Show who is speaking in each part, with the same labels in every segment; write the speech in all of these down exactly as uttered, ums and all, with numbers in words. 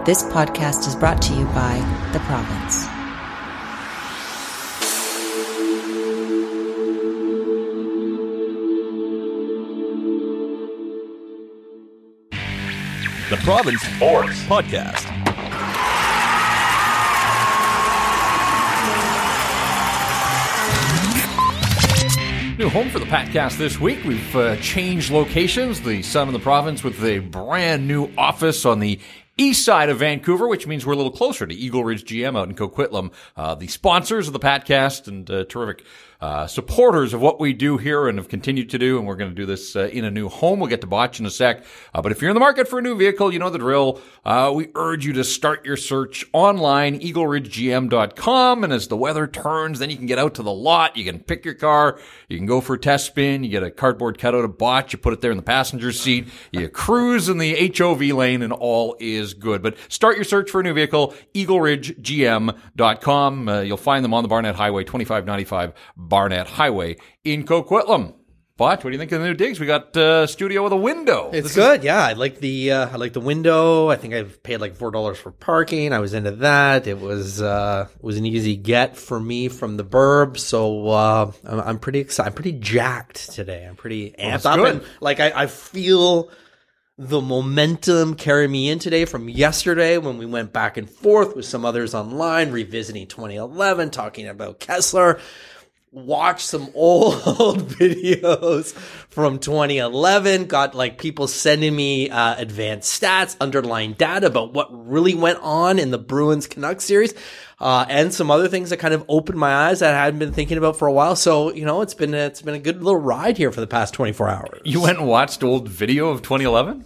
Speaker 1: This podcast is brought to you by The Province.
Speaker 2: The Province Sports Podcast.
Speaker 3: New home for the Patcast this week. We've uh, changed locations. The Sun of the Province with a brand new office on the east side of Vancouver, which means we're a little closer to Eagle Ridge G M out in Coquitlam. Uh, the sponsors of the Patcast and uh, terrific uh, supporters of what we do here and have continued to do, and we're going to do this uh, in a new home. We'll get to Botch in a sec. Uh, but if you're in the market for a new vehicle, you know the drill. Uh, we urge you to start your search online, eagle ridge g m dot com, and as the weather turns, then you can get out to the lot. You can pick your car. You can go for a test spin. You get a cardboard cutout of Botch. You put it there in the passenger seat. You cruise in the H O V lane, and all is good. But start your search for a new vehicle, eagle ridge g m dot com. Uh, you'll find them on the Barnett Highway, twenty-five ninety-five Barnett Highway in Coquitlam. Botch, what do you think of the new digs? We got uh, studio with a window.
Speaker 4: It's
Speaker 3: This
Speaker 4: good, is- yeah. I like the uh, I like the window. I think I've paid like four dollars for parking. I was into that. It was uh, it was an easy get for me from the burb. So uh, I'm, I'm pretty excited. I'm pretty jacked today. I'm pretty amped
Speaker 3: Well,
Speaker 4: up,
Speaker 3: good.
Speaker 4: and like I, I feel the momentum carry me in today from yesterday when we went back and forth with some others online, revisiting twenty eleven, talking about Kessler. Watch some old videos from twenty eleven. Got like people sending me uh, advanced stats, underlying data about what really went on in the Bruins Canucks series, uh, and some other things that kind of opened my eyes that I hadn't been thinking about for a while. So you know, it's been a, it's been a good little ride here for the past twenty-four hours.
Speaker 3: You went and watched old video of twenty eleven?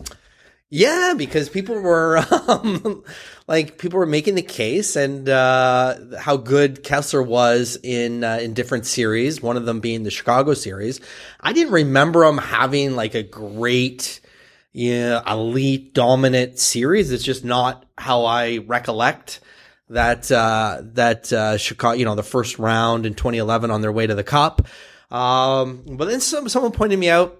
Speaker 4: Yeah, because people were um, like people were making the case and uh, how good Kessler was in uh, in different series. One of them being the Chicago series. I didn't remember him having like a great, yeah, elite dominant series. It's just not how I recollect that uh, that uh, Chicago. You know, the first round in twenty eleven on their way to the Cup. Um, but then some someone pointed me out.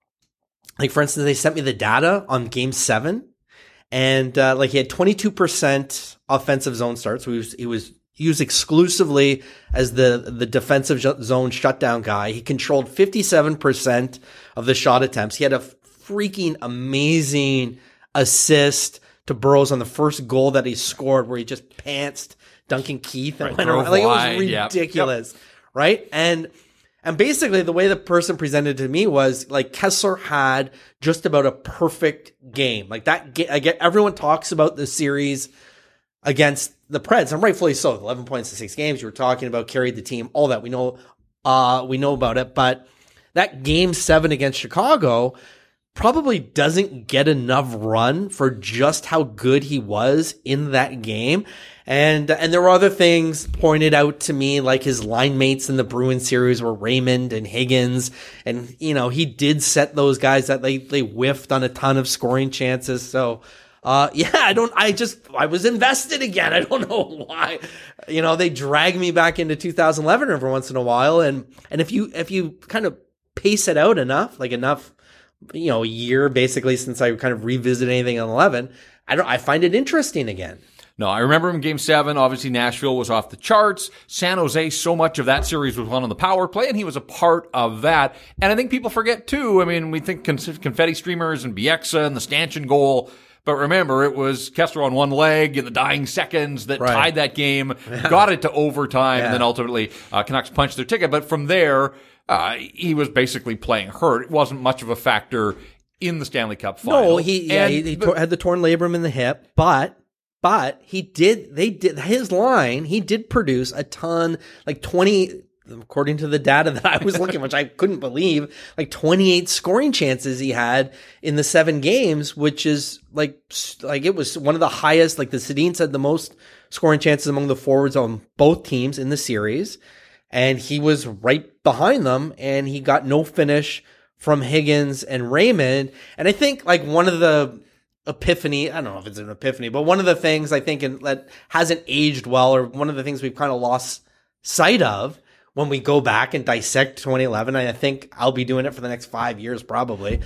Speaker 4: Like, for instance, they sent me the data on game seven and, uh, like he had twenty-two percent offensive zone starts. So he was, he was used exclusively as the, the defensive zone shutdown guy. He controlled fifty-seven percent of the shot attempts. He had a freaking amazing assist to Burrows on the first goal that he scored where he just pantsed Duncan Keith and
Speaker 3: Right,
Speaker 4: went
Speaker 3: drove
Speaker 4: around. Like, it
Speaker 3: wide,
Speaker 4: was
Speaker 3: yep.
Speaker 4: ridiculous. Yep. Right. And, And basically the way the person presented to me was like Kessler had just about a perfect game. Like that, ga- I get everyone talks about the series against the Preds, and rightfully so. eleven points in six games you were talking about, carried the team, all that we know, uh, we know about it. But that game seven against Chicago probably doesn't get enough run for just how good he was in that game. And, and there were other things pointed out to me, like his line mates in the Bruins series were Raymond and Higgins. And, you know, he did set those guys that they, they whiffed on a ton of scoring chances. So, uh, yeah, I don't, I just, I was invested again. I don't know why, you know, they drag me back into two thousand eleven every once in a while. And, and if you, if you kind of pace it out enough, like enough, you know, a year basically since I kind of revisit anything in eleven, I don't, I find it interesting again.
Speaker 3: No, I remember him in game seven. Obviously, Nashville was off the charts. San Jose, so much of that series was won on the power play, and he was a part of that. And I think people forget, too. I mean, we think confetti streamers and Bieksa and the stanchion goal. But remember, it was Kessler on one leg in the dying seconds that
Speaker 4: Right.
Speaker 3: tied that game, got it to overtime,
Speaker 4: Yeah.
Speaker 3: and then ultimately uh, Canucks punched their ticket. But from there, uh, he was basically playing hurt. It wasn't much of a factor in the Stanley Cup final.
Speaker 4: No, he, yeah,
Speaker 3: And-
Speaker 4: he, he
Speaker 3: but-
Speaker 4: tor- had the torn labrum in the hip, but, but he did, they did, his line, he did produce a ton, like twenty, according to the data that I was looking, which I couldn't believe, like twenty-eight scoring chances he had in the seven games, which is like, like it was one of the highest, like the Sedins had the most scoring chances among the forwards on both teams in the series. And he was right behind them and he got no finish from Higgins and Raymond. And I think like one of the epiphany, I don't know if it's an epiphany, but one of the things I think in, that hasn't aged well, or one of the things we've kind of lost sight of when we go back and dissect twenty eleven, and I think I'll be doing it for the next five years probably,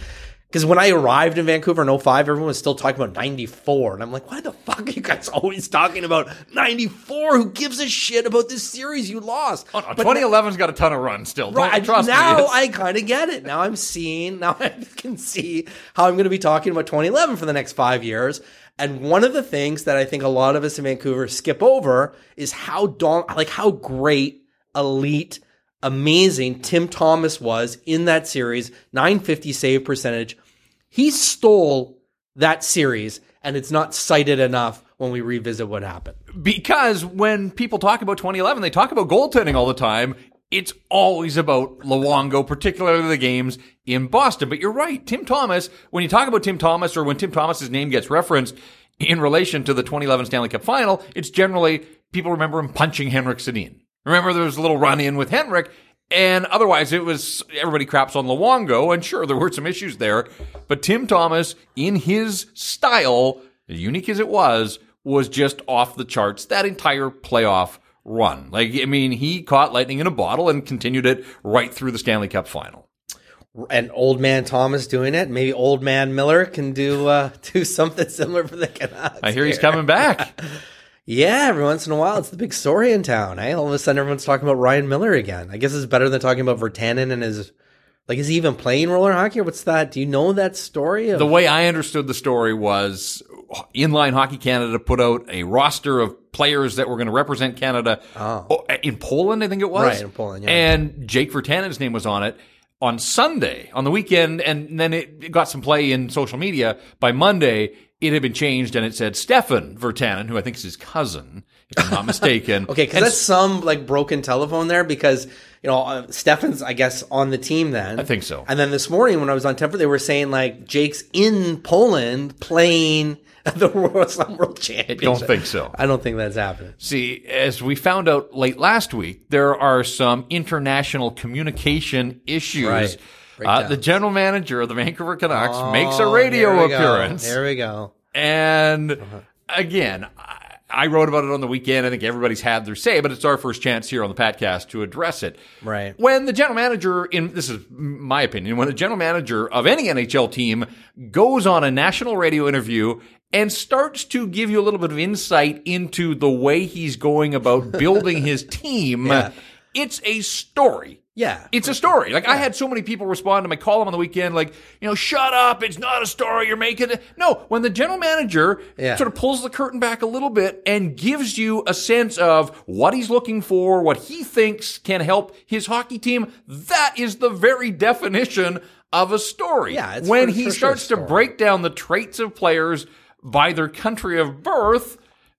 Speaker 4: Because when I arrived in Vancouver in oh five, everyone was still talking about ninety-four. And I'm like, why the fuck are you guys always talking about ninety-four? Who gives a shit about this series you lost?
Speaker 3: Oh, no, twenty eleven's got a ton of runs still.
Speaker 4: Right,
Speaker 3: Don't trust
Speaker 4: now
Speaker 3: me.
Speaker 4: I kind of get it. Now I'm seeing, now I can see how I'm going to be talking about twenty eleven for the next five years. And one of the things that I think a lot of us in Vancouver skip over is how dom- like how great, elite, amazing Tim Thomas was in that series. nine fifty save percentage. He stole that series, and it's not cited enough when we revisit what happened.
Speaker 3: Because when people talk about twenty eleven, they talk about goaltending all the time. It's always about Luongo, particularly the games in Boston. But you're right. Tim Thomas, when you talk about Tim Thomas or when Tim Thomas's name gets referenced in relation to the twenty eleven Stanley Cup final, it's generally people remember him punching Henrik Sedin. Remember there was a little run-in with Henrik, and otherwise it was everybody craps on Luongo, and sure, there were some issues there. But Tim Thomas, in his style, as unique as it was, was just off the charts that entire playoff run. Like, I mean, he caught lightning in a bottle and continued it right through the Stanley Cup final.
Speaker 4: And old man Thomas doing it. Maybe old man Miller can do uh, do something similar for the Canucks.
Speaker 3: I hear he's coming back.
Speaker 4: Yeah, every once in a while, it's the big story in town. Eh? All of a sudden, everyone's talking about Ryan Miller again. I guess it's better than talking about Virtanen and his... Like, is he even playing roller hockey, or what's that? Do you know that story? Of-
Speaker 3: the way I understood the story was Inline Hockey Canada put out a roster of players that were going to represent Canada
Speaker 4: oh.
Speaker 3: in Poland, I think it was.
Speaker 4: Right, in Poland, yeah.
Speaker 3: And Jake Virtanen's name was on it on Sunday, on the weekend, and then it got some play in social media. By Monday, it had been changed, and it said Stefan Virtanen, who I think is his cousin, if I'm not mistaken.
Speaker 4: Okay, because that's some, like, broken telephone there, because... You know, uh, Stefan's, I guess, on the team then.
Speaker 3: I think so.
Speaker 4: And then this morning when I was on Temper, they were saying, like, Jake's in Poland playing the World, some World Championship.
Speaker 3: I don't think so.
Speaker 4: I don't think that's happening.
Speaker 3: See, as we found out late last week, there are some international communication issues.
Speaker 4: Right.
Speaker 3: Uh, the general manager of the Vancouver Canucks
Speaker 4: oh,
Speaker 3: makes a radio
Speaker 4: there
Speaker 3: appearance.
Speaker 4: Go. There we go.
Speaker 3: And
Speaker 4: uh-huh.
Speaker 3: again, I, I wrote about it on the weekend. I think everybody's had their say, but it's our first chance here on the podcast to address it.
Speaker 4: Right.
Speaker 3: When the general manager, in this is my opinion, when the general manager of any N H L team goes on a national radio interview and starts to give you a little bit of insight into the way he's going about building his team,
Speaker 4: yeah.
Speaker 3: it's a story.
Speaker 4: Yeah.
Speaker 3: It's a story. Like, yeah. I had so many people respond to my column on the weekend, like, you know, shut up. It's not a story. You're making it. No, when the general manager
Speaker 4: yeah.
Speaker 3: sort of pulls the curtain back a little bit and gives you a sense of what he's looking for, what he thinks can help his hockey team, that is the very definition of a story.
Speaker 4: Yeah. It's
Speaker 3: when
Speaker 4: for,
Speaker 3: he
Speaker 4: for
Speaker 3: starts
Speaker 4: sure
Speaker 3: to break down the traits of players by their country of birth,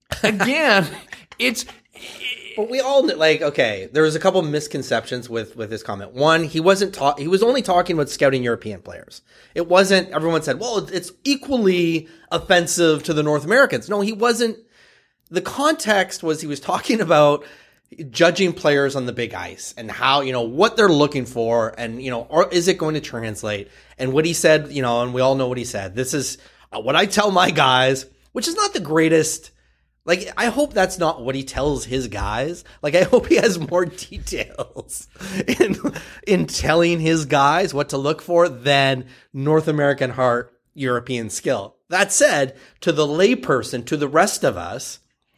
Speaker 3: again, it's...
Speaker 4: But we all kn- like okay. There was a couple misconceptions with with his comment. One, he wasn't ta- he was only talking about scouting European players. It wasn't. Everyone said, "Well, it's equally offensive to the North Americans." No, he wasn't. The context was he was talking about judging players on the big ice and how you know what they're looking for, and you know, or is it going to translate? And what he said, you know, and we all know what he said. This is uh, what I tell my guys, which is not the greatest. Like, I hope that's not what he tells his guys. Like, I hope he has more details in in telling his guys what to look for than North American heart, European skill. That said, to the layperson, to the rest of us,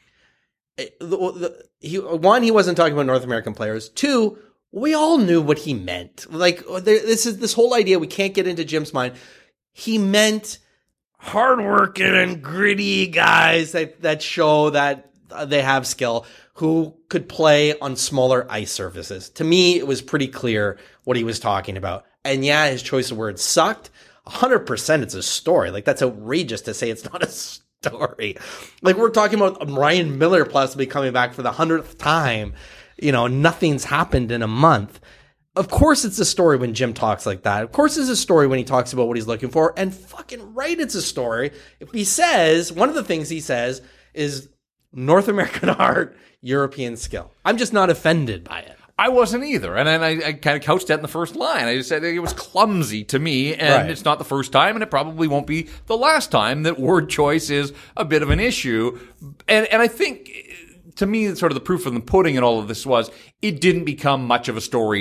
Speaker 4: the, the, he, one, he wasn't talking about North American players. Two, we all knew what he meant. Like, there, this is this whole idea, we can't get into Jim's mind. He meant... hardworking and gritty guys that, that show that they have skill who could play on smaller ice surfaces. To me, it was pretty clear what he was talking about. And yeah, his choice of words sucked. one hundred percent it's a story. Like, that's outrageous to say it's not a story. Like, we're talking about Ryan Miller possibly coming back for the hundredth time. You know, nothing's happened in a month. Of course it's a story when Jim talks like that. Of course it's a story when he talks about what he's looking for. And fucking right, it's a story. If he says, one of the things he says is North American art, European skill. I'm just not offended by it.
Speaker 3: I wasn't either. And then I, I kind of couched that in the first line. I just said it was clumsy to me, and
Speaker 4: right.
Speaker 3: It's not the first time, and it probably won't be the last time that word choice is a bit of an issue. And, and I think... to me, sort of the proof of the pudding in all of this was it didn't become much of a story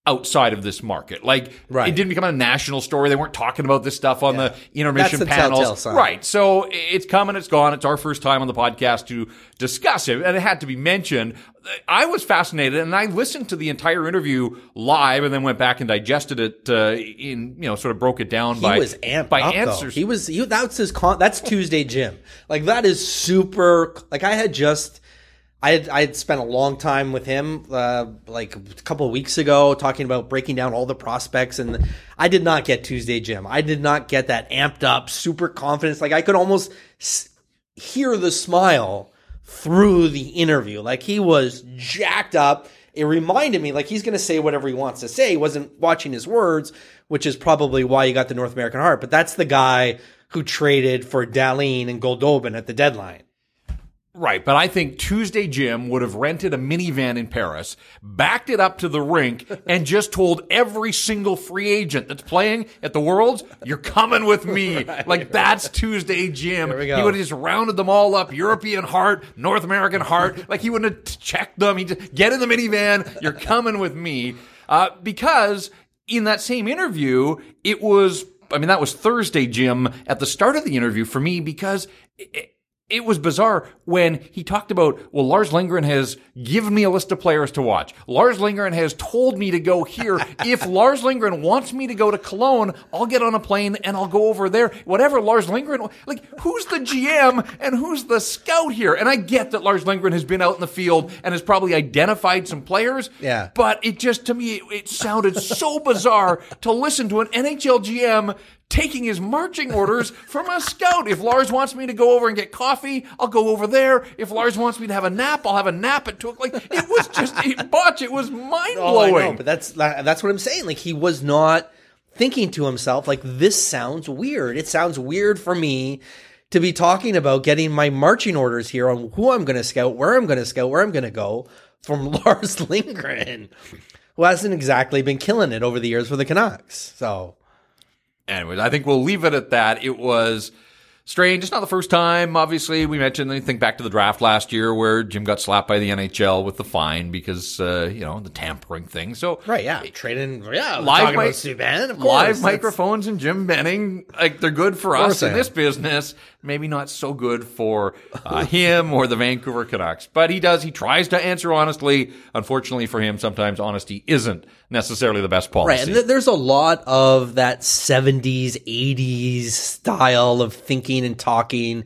Speaker 3: outside of this market. Like,
Speaker 4: right.
Speaker 3: It didn't become a national story. They weren't talking about this stuff on
Speaker 4: yeah.
Speaker 3: the intermission
Speaker 4: That's the
Speaker 3: panels.
Speaker 4: telltale sign.
Speaker 3: Right. So it's come and it's gone. It's our first time on the podcast to discuss it, and it had to be mentioned. I was fascinated, and I listened to the entire interview live, and then went back and digested it. Uh, in you know, sort of broke it down
Speaker 4: he
Speaker 3: by
Speaker 4: was amped
Speaker 3: by
Speaker 4: up,
Speaker 3: answers.
Speaker 4: Though. He was. He, that's his. Con- that's Tuesday Jim. Like that is super. Like I had just. I had, I had spent a long time with him, uh, like a couple of weeks ago, talking about breaking down all the prospects, and I did not get Tuesday Jim. I did not get that amped up, super confidence. Like I could almost s- hear the smile through the interview. Like he was jacked up. It reminded me, like he's going to say whatever he wants to say. He wasn't watching his words, which is probably why he got the North American Heart. But that's the guy who traded for Dahlin and Goldobin at the deadline.
Speaker 3: Right, but I think Tuesday Jim would have rented a minivan in Paris, backed it up to the rink, and just told every single free agent that's playing at the Worlds, you're coming with me. right, like, right. That's Tuesday Jim.
Speaker 4: There we go.
Speaker 3: He would have just rounded them all up, European Heart, North American Heart. Like, he wouldn't have checked them. He'd just, get in the minivan, you're coming with me. Uh, because in that same interview, it was, I mean, that was Thursday Jim at the start of the interview for me, because it, It was bizarre when he talked about, well, Lars Lindgren has given me a list of players to watch. Lars Lindgren has told me to go here. If Lars Lindgren wants me to go to Cologne, I'll get on a plane and I'll go over there. Whatever Lars Lindgren, like, who's the G M and who's the scout here? And I get that Lars Lindgren has been out in the field and has probably identified some players.
Speaker 4: Yeah.
Speaker 3: But it just, to me, it, it sounded so bizarre to listen to an N H L G M taking his marching orders from a scout. If Lars wants me to go over and get coffee, I'll go over there. If Lars wants me to have a nap, I'll have a nap at two o'clock. Like, it was just a botch. It was mind blowing.
Speaker 4: Oh, I know, but that's that's what I'm saying. Like he was not thinking to himself, like, this sounds weird. It sounds weird for me to be talking about getting my marching orders here on who I'm going to scout, where I'm going to scout, where I'm going to go from Lars Lindgren, who hasn't exactly been killing it over the years for the Canucks. So.
Speaker 3: Anyways, I think we'll leave it at that. It was strange. It's not the first time, obviously. We mentioned, I think back to the draft last year where Jim got slapped by the N H L with the fine because, uh, you know, the tampering thing. So
Speaker 4: Right, yeah. Trading, yeah.
Speaker 3: Live,
Speaker 4: mi-
Speaker 3: mic-
Speaker 4: Subban, of course.
Speaker 3: live microphones and Jim Benning, like, they're good for us in
Speaker 4: I
Speaker 3: this
Speaker 4: am.
Speaker 3: business. Maybe not so good for uh, him or the Vancouver Canucks. But he does, he tries to answer honestly. Unfortunately for him, sometimes honesty isn't necessarily the best policy.
Speaker 4: Right, and th- there's a lot of that seventies, eighties style of thinking and talking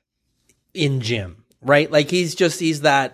Speaker 4: in Jim, right? Like he's just, he's that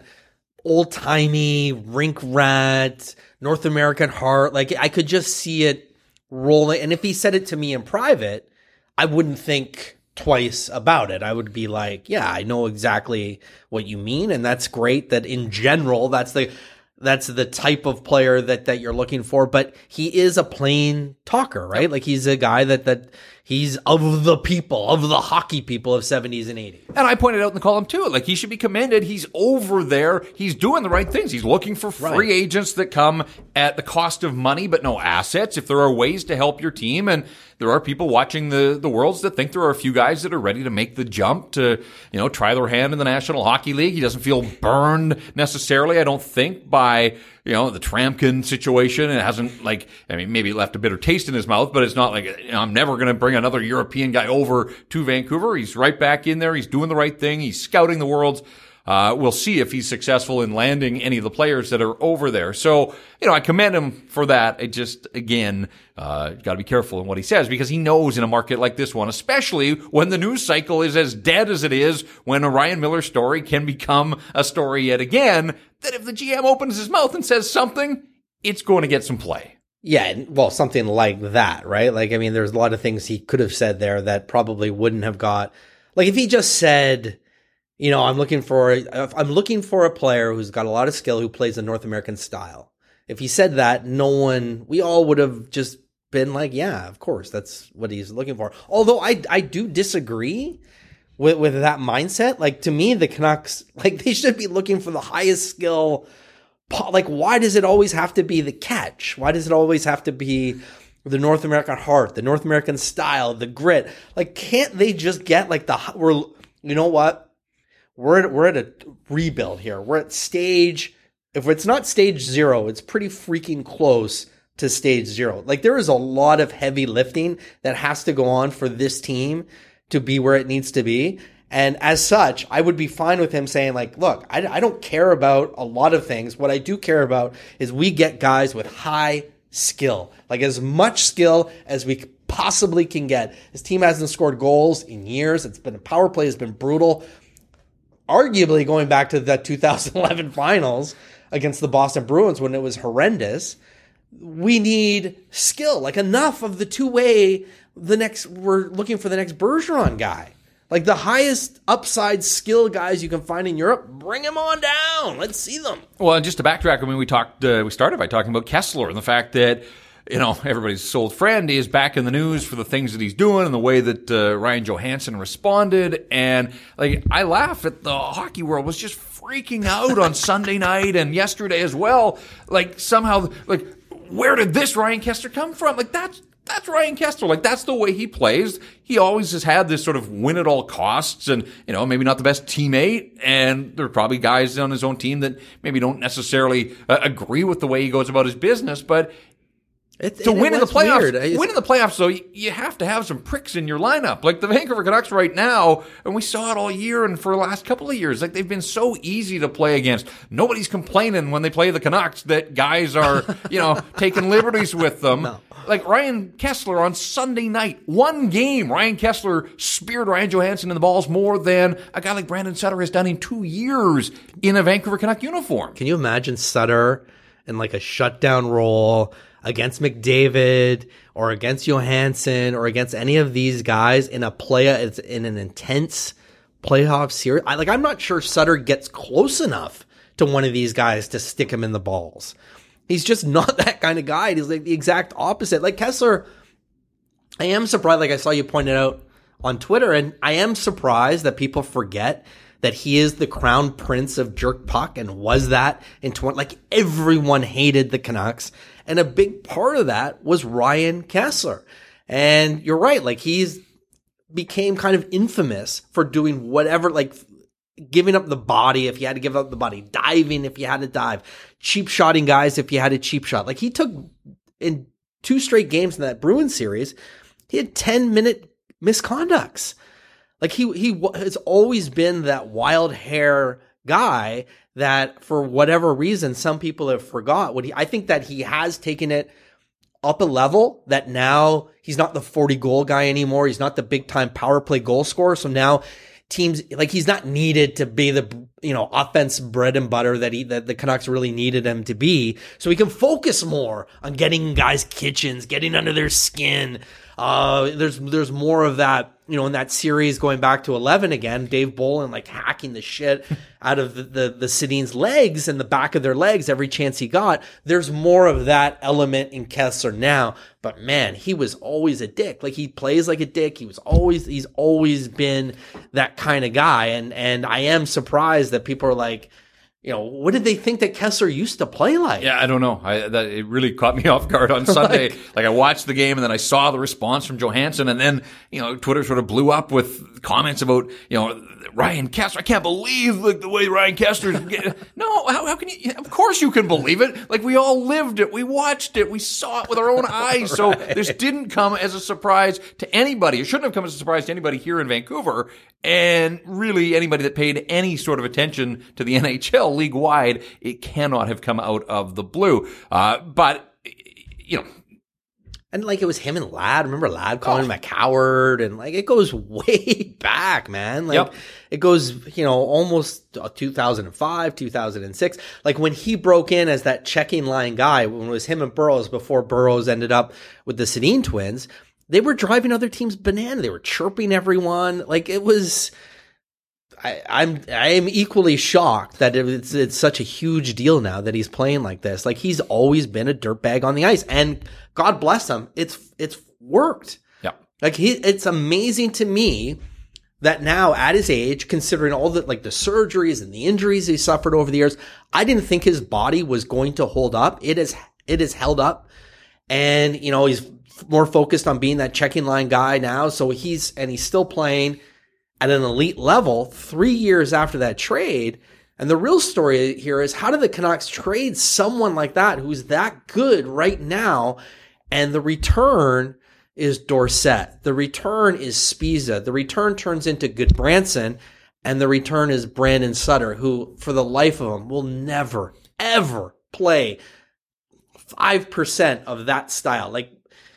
Speaker 4: old-timey rink rat, North American heart. Like I could just see it rolling. And if he said it to me in private, I wouldn't think twice about it. I would be like, yeah, I know exactly what you mean. And that's great that in general, that's the, that's the type of player that, that you're looking for, but he is a plain talker, right? Yep. Like he's a guy that, that he's of the people, of the hockey people of seventies and eighties.
Speaker 3: And I pointed out in the column too, like he should be commended. He's over there. He's doing the right things. He's looking for free right. agents that come at the cost of money, but no assets. If there are ways to help your team, and there are people watching the, the Worlds that think there are a few guys that are ready to make the jump to, you know, try their hand in the National Hockey League. He doesn't feel burned necessarily, I don't think, by, you know, the Tramkin situation. It hasn't, like, I mean, maybe it left a bitter taste in his mouth, but it's not like, you know, I'm never going to bring another European guy over to Vancouver. He's right back in there. He's doing the right thing. He's scouting the Worlds. Uh, we'll see if he's successful in landing any of the players that are over there. So, you know, I commend him for that. It just, again, uh, got to be careful in what he says, because he knows in a market like this one, especially when the news cycle is as dead as it is, when a Ryan Miller story can become a story yet again, that if the G M opens his mouth and says something, it's going to get some play.
Speaker 4: Yeah, well, something like that, right? Like, I mean, there's a lot of things he could have said there that probably wouldn't have got, like if he just said, you know, I'm looking for, I'm looking for a player who's got a lot of skill, who plays the North American style. If he said that, no one, we all would have just been like, yeah, of course, that's what he's looking for. Although I, I do disagree with, with that mindset. Like, to me, the Canucks, like, they should be looking for the highest skill. Like, why does it always have to be the catch? Why does it always have to be the North American heart, the North American style, the grit? Like, can't they just get like the, we're, you know what? We're at, we're at a rebuild here. We're at stage, if it's not stage zero, it's pretty freaking close to stage zero. Like there is a lot of heavy lifting that has to go on for this team to be where it needs to be. And as such, I would be fine with him saying like, look, I, I don't care about a lot of things. What I do care about is we get guys with high skill, like as much skill as we possibly can get. His team hasn't scored goals in years. It's been a power play has been brutal. Arguably going back to the two thousand eleven finals against the Boston Bruins when it was horrendous. We need skill, like enough of the two-way, the next, we're looking for the next Bergeron guy. Like the highest upside skill guys you can find in Europe, bring them on down. Let's see them.
Speaker 3: Well, and just to backtrack, I mean, we talked, uh, we started by talking about Kessler and the fact that, you know, everybody's old friend is back in the news for the things that he's doing and the way that uh, Ryan Johansson responded. And like, I laugh at the hockey world was just freaking out on Sunday night and yesterday as well. Like somehow, like, where did this Ryan Kessler come from? Like that's that's Ryan Kessler. Like that's the way he plays. He always has had this sort of win at all costs, and you know maybe not the best teammate. And there are probably guys on his own team that maybe don't necessarily uh, agree with the way he goes about his business, but.
Speaker 4: It,
Speaker 3: to win in the playoffs,
Speaker 4: weird.
Speaker 3: win in the playoffs, though, you, you have to have some pricks in your lineup. Like the Vancouver Canucks right now, and we saw it all year and for the last couple of years. Like they've been so easy to play against. Nobody's complaining when they play the Canucks that guys are, you know, taking liberties with them. No. Like Ryan Kessler on Sunday night, one game, Ryan Kessler speared Ryan Johansson in the balls more than a guy like Brandon Sutter has done in two years in a Vancouver Canuck uniform.
Speaker 4: Can you imagine Sutter in like a shutdown role against McDavid or against Johansson or against any of these guys in a play in an intense playoff series? I, like, I'm not sure Sutter gets close enough to one of these guys to stick him in the balls. He's just not that kind of guy. He's like the exact opposite. Like Kessler, I am surprised, like I saw you pointed out on Twitter, and I am surprised that people forget that he is the crown prince of jerk puck and was that in twenty. Like everyone hated the Canucks. And a big part of that was Ryan Kessler. And you're right. Like he's became kind of infamous for doing whatever, like giving up the body if you had to give up the body, diving if you had to dive, cheap shotting guys if you had a cheap shot. Like he took in two straight games in that Bruins series, he had ten minute misconducts. Like he, he has always been that wild hair guy that for whatever reason, some people have forgot what he, I think that he has taken it up a level that now he's not the forty goal guy anymore. He's not the big time power play goal scorer. So now teams, like he's not needed to be the, you know, offense bread and butter that he, that the Canucks really needed him to be. So he can focus more on getting guys kitchens, getting under their skin. Uh, there's, there's more of that, you know, in that series going back to eleven again, Dave Bolin like hacking the shit out of the, the, the Sedin's legs and the back of their legs every chance he got. There's more of that element in Kessler now, but man, he was always a dick. Like he plays like a dick. He was always, he's always been that kind of guy. And, and I am surprised that people are like, you know, what did they think that Kessler used to play like?
Speaker 3: Yeah, I don't know. I, that, it really caught me off guard on Sunday. like, like I watched the game and then I saw the response from Johansson, and then, you know, Twitter sort of blew up with comments about, you know, Ryan Kessler. I can't believe like the way Ryan Kessler's getting. No, how, how can you? Of course you can believe it. Like we all lived it. We watched it. We saw it with our own eyes. So right. This didn't come as a surprise to anybody. It shouldn't have come as a surprise to anybody here in Vancouver. And really anybody that paid any sort of attention to the N H L league wide, it cannot have come out of the blue. Uh, but, you know.
Speaker 4: And like it was him and Ladd. Remember Ladd calling oh. him a coward? And like it goes way back, man. Like yep. It goes, you know, almost two thousand five, two thousand six. Like when he broke in as that checking line guy, when it was him and Burrows before Burrows ended up with the Sedin twins, they were driving other teams banana. They were chirping everyone. Like it was, I, I'm, I am equally shocked that it's, it's such a huge deal now that he's playing like this. Like he's always been a dirtbag on the ice, and God bless him. It's, it's worked.
Speaker 3: Yeah.
Speaker 4: Like he, it's amazing to me that now at his age, considering all the, like the surgeries and the injuries he suffered over the years, I didn't think his body was going to hold up. It is, it is held up, and you know, he's more focused on being that checking line guy now. So he's, and he's still playing at an elite level three years after that trade. And the real story here is, how do the Canucks trade someone like that who's that good right now? And the return is Dorsett. The return is Spiza. The return turns into Goodbranson. And the return is Brandon Sutter, who for the life of him will never, ever play five percent of that style. Like,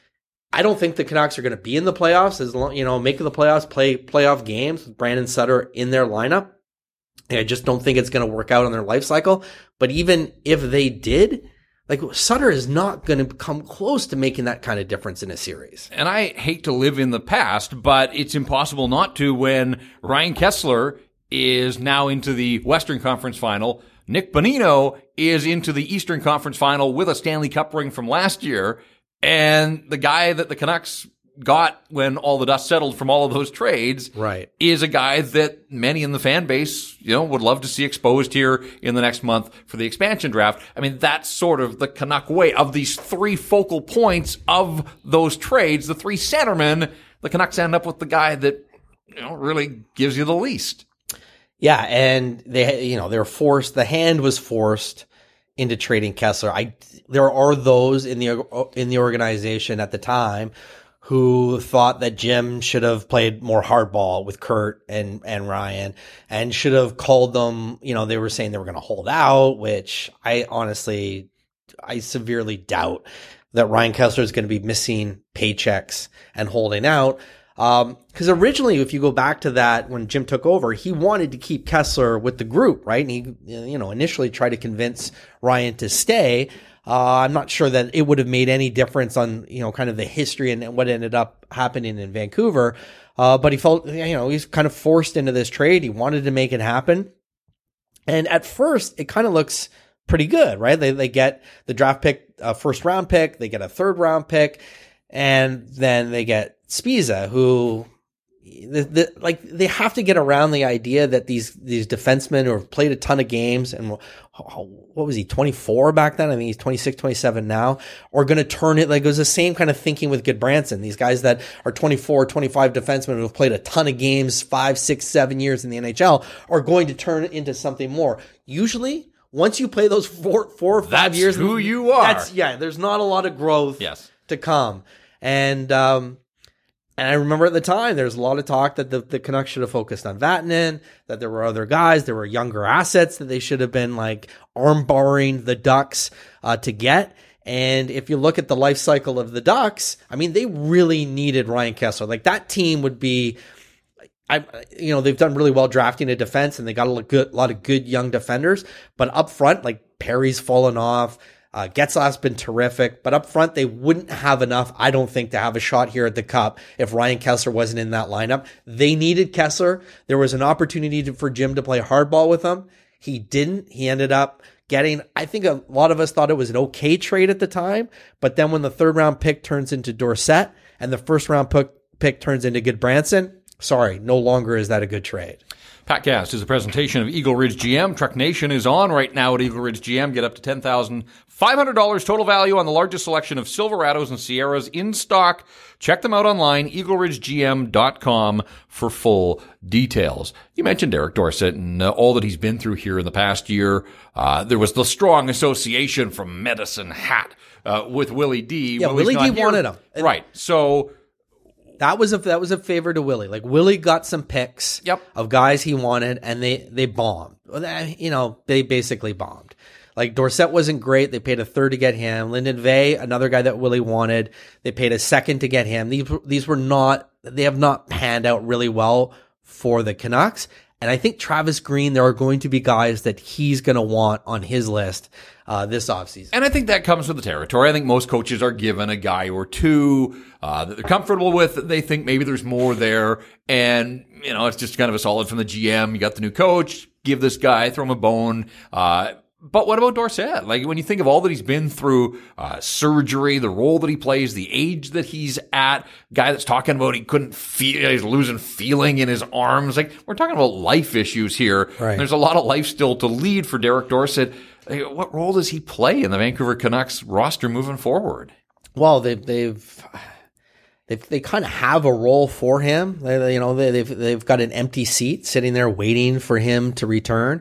Speaker 4: I don't think the Canucks are going to be in the playoffs, as long, you know, make the playoffs, play playoff games with Brandon Sutter in their lineup. I just don't think it's going to work out on their life cycle. But even if they did, like, Sutter is not going to come close to making that kind of difference in a series.
Speaker 3: And I hate to live in the past, but it's impossible not to when Ryan Kesler is now into the Western Conference Final. Nick Bonino is into the Eastern Conference Final with a Stanley Cup ring from last year. And the guy that the Canucks got when all the dust settled from all of those trades
Speaker 4: right.
Speaker 3: is a guy that many in the fan base, you know, would love to see exposed here in the next month for the expansion draft. I mean, that's sort of the Canuck way. Of these three focal points of those trades, the three centermen, the Canucks end up with the guy that, you know, really gives you the least.
Speaker 4: Yeah, and they, you know, they're forced, the hand was forced into trading Kesler. I, there are those in the, in the organization at the time who thought that Jim should have played more hardball with Kurt and, and Ryan, and should have called them, you know, they were saying they were going to hold out, which I honestly, I severely doubt that Ryan Kesler is going to be missing paychecks and holding out. Um, cause originally, if you go back to that, when Jim took over, he wanted to keep Kesler with the group, right? And he, you know, initially tried to convince Ryan to stay. Uh, I'm not sure that it would have made any difference on, you know, kind of the history and what ended up happening in Vancouver. Uh, but he felt, you know, he's kind of forced into this trade. He wanted to make it happen. And at first, it kind of looks pretty good, right? They, they get the draft pick, uh, first round pick, they get a third round pick, and then they get Spiza, who, the, the, like, they have to get around the idea that these, these defensemen who have played a ton of games, and what was he, twenty-four back then? I think he's twenty-six, twenty-seven now, are going to turn it. Like, it was the same kind of thinking with Goodbranson. These guys that are twenty-four, twenty-five defensemen who have played a ton of games, five, six, seven years in the N H L, are going to turn it into something more. Usually, once you play those four, four or five
Speaker 3: that's
Speaker 4: years,
Speaker 3: who you are.
Speaker 4: That's, yeah, there's not a lot of growth
Speaker 3: yes.
Speaker 4: to come. And, um, And I remember at the time, there was a lot of talk that the, the Canucks should have focused on Vatanen, that there were other guys, there were younger assets that they should have been like arm barring the Ducks uh, to get. And if you look at the life cycle of the Ducks, I mean, they really needed Ryan Kesler. Like, that team would be, I, you know, they've done really well drafting a defense, and they got a good, lot of good young defenders. But up front, like, Perry's fallen off. Uh, Getzlaf's been terrific, but up front, they wouldn't have enough, I don't think, to have a shot here at the Cup if Ryan Kesler wasn't in that lineup. They needed Kesler. There was an opportunity to, for Jim to play hardball with him. He didn't. He ended up getting, I think a lot of us thought it was an okay trade at the time, but then when the third round pick turns into Dorsett and the first round pick, pick turns into Goodbranson, sorry, no longer is that a good trade.
Speaker 3: PatCast is a presentation of Eagle Ridge G M. Truck Nation is on right now at Eagle Ridge G M. Get up to ten thousand five hundred dollars total value on the largest selection of Silverados and Sierras in stock. Check them out online, eagle ridge g m dot com, for full details. You mentioned Derek Dorsett and uh, all that he's been through here in the past year. Uh, there was the strong association from Medicine Hat uh, with Willie D.
Speaker 4: Yeah,
Speaker 3: Willie's
Speaker 4: Willie D
Speaker 3: here.
Speaker 4: wanted him. And
Speaker 3: right. So
Speaker 4: That was a that was a favor to Willie. Like, Willie got some picks
Speaker 3: Yep.
Speaker 4: of guys he wanted, and they they bombed. Well, they- You know, they basically bombed. Like, Dorsett wasn't great. They paid a third to get him. Lyndon Vay, another guy that Willie wanted, they paid a second to get him. These these were not they have not panned out really well for the Canucks. And I think Travis Green, there are going to be guys that he's going to want on his list uh, this offseason.
Speaker 3: And I think that comes with the territory. I think most coaches are given a guy or two uh, that they're comfortable with. They think maybe there's more there. And, you know, it's just kind of a solid from the G M. You got the new coach. Give this guy, throw him a bone. Uh, but what about Dorsett? Like, when you think of all that he's been through, uh, surgery, the role that he plays, the age that he's at, guy that's talking about he couldn't feel, he's losing feeling in his arms. Like, we're talking about life issues here.
Speaker 4: Right.
Speaker 3: There's a lot of life still to lead for Derek Dorsett. Like, what role does he play in the Vancouver Canucks roster moving forward?
Speaker 4: Well, they've they've they they kind of have a role for him. They, you know, they, they've they've got an empty seat sitting there waiting for him to return.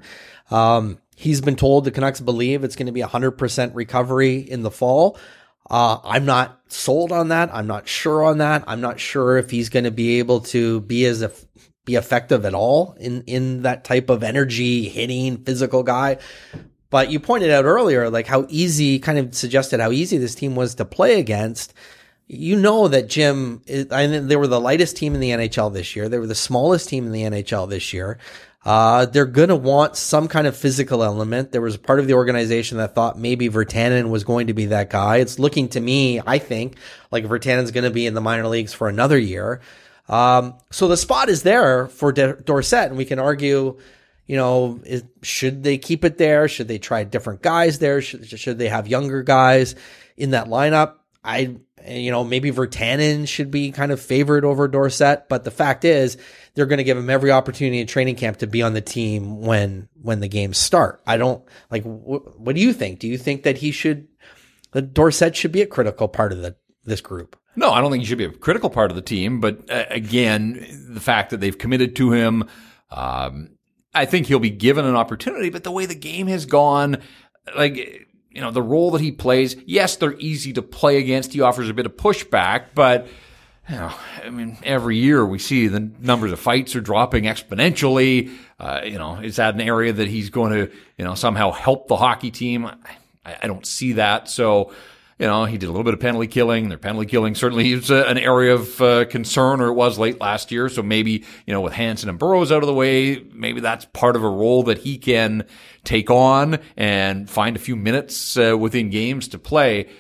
Speaker 4: Um, he's been told the Canucks believe it's going to be a hundred percent recovery in the fall. Uh, I'm not sold on that. I'm not sure on that. I'm not sure if he's going to be able to be as if be effective at all in, in that type of energy hitting physical guy. But you pointed out earlier, like how easy, kind of suggested how easy this team was to play against. You know that Jim, I mean, they were the lightest team in the N H L this year. They were the smallest team in the N H L this year. Uh, they're going to want some kind of physical element. There was a part of the organization that thought maybe Virtanen was going to be that guy. It's looking to me, I think, like Virtanen's going to be in the minor leagues for another year. Um, so the spot is there for De- Dorsett, and we can argue, you know, is, should they keep it there? Should they try different guys there? Should, should they have younger guys in that lineup? I, you know, maybe Virtanen should be kind of favored over Dorsett, but the fact is they're going to give him every opportunity in training camp to be on the team when, when the games start. I don't like, wh- what do you think? Do you think that he should, that Dorsett should be a critical part of the, this group?
Speaker 3: No, I don't think he should be a critical part of the team, but uh, again, the fact that they've committed to him, um, I think he'll be given an opportunity, but the way the game has gone, like, you know, the role that he plays, yes, they're easy to play against. He offers a bit of pushback, but, you know, I mean, every year we see the numbers of fights are dropping exponentially. Uh, you know, is that an area that he's going to, you know, somehow help the hockey team? I, I don't see that. So, you know, he did a little bit of penalty killing. Their penalty killing certainly is uh, an area of uh, concern, or it was late last year. So maybe, you know, with Hansen and Burrows out of the way, maybe that's part of a role that he can take on and find a few minutes uh, within games to play.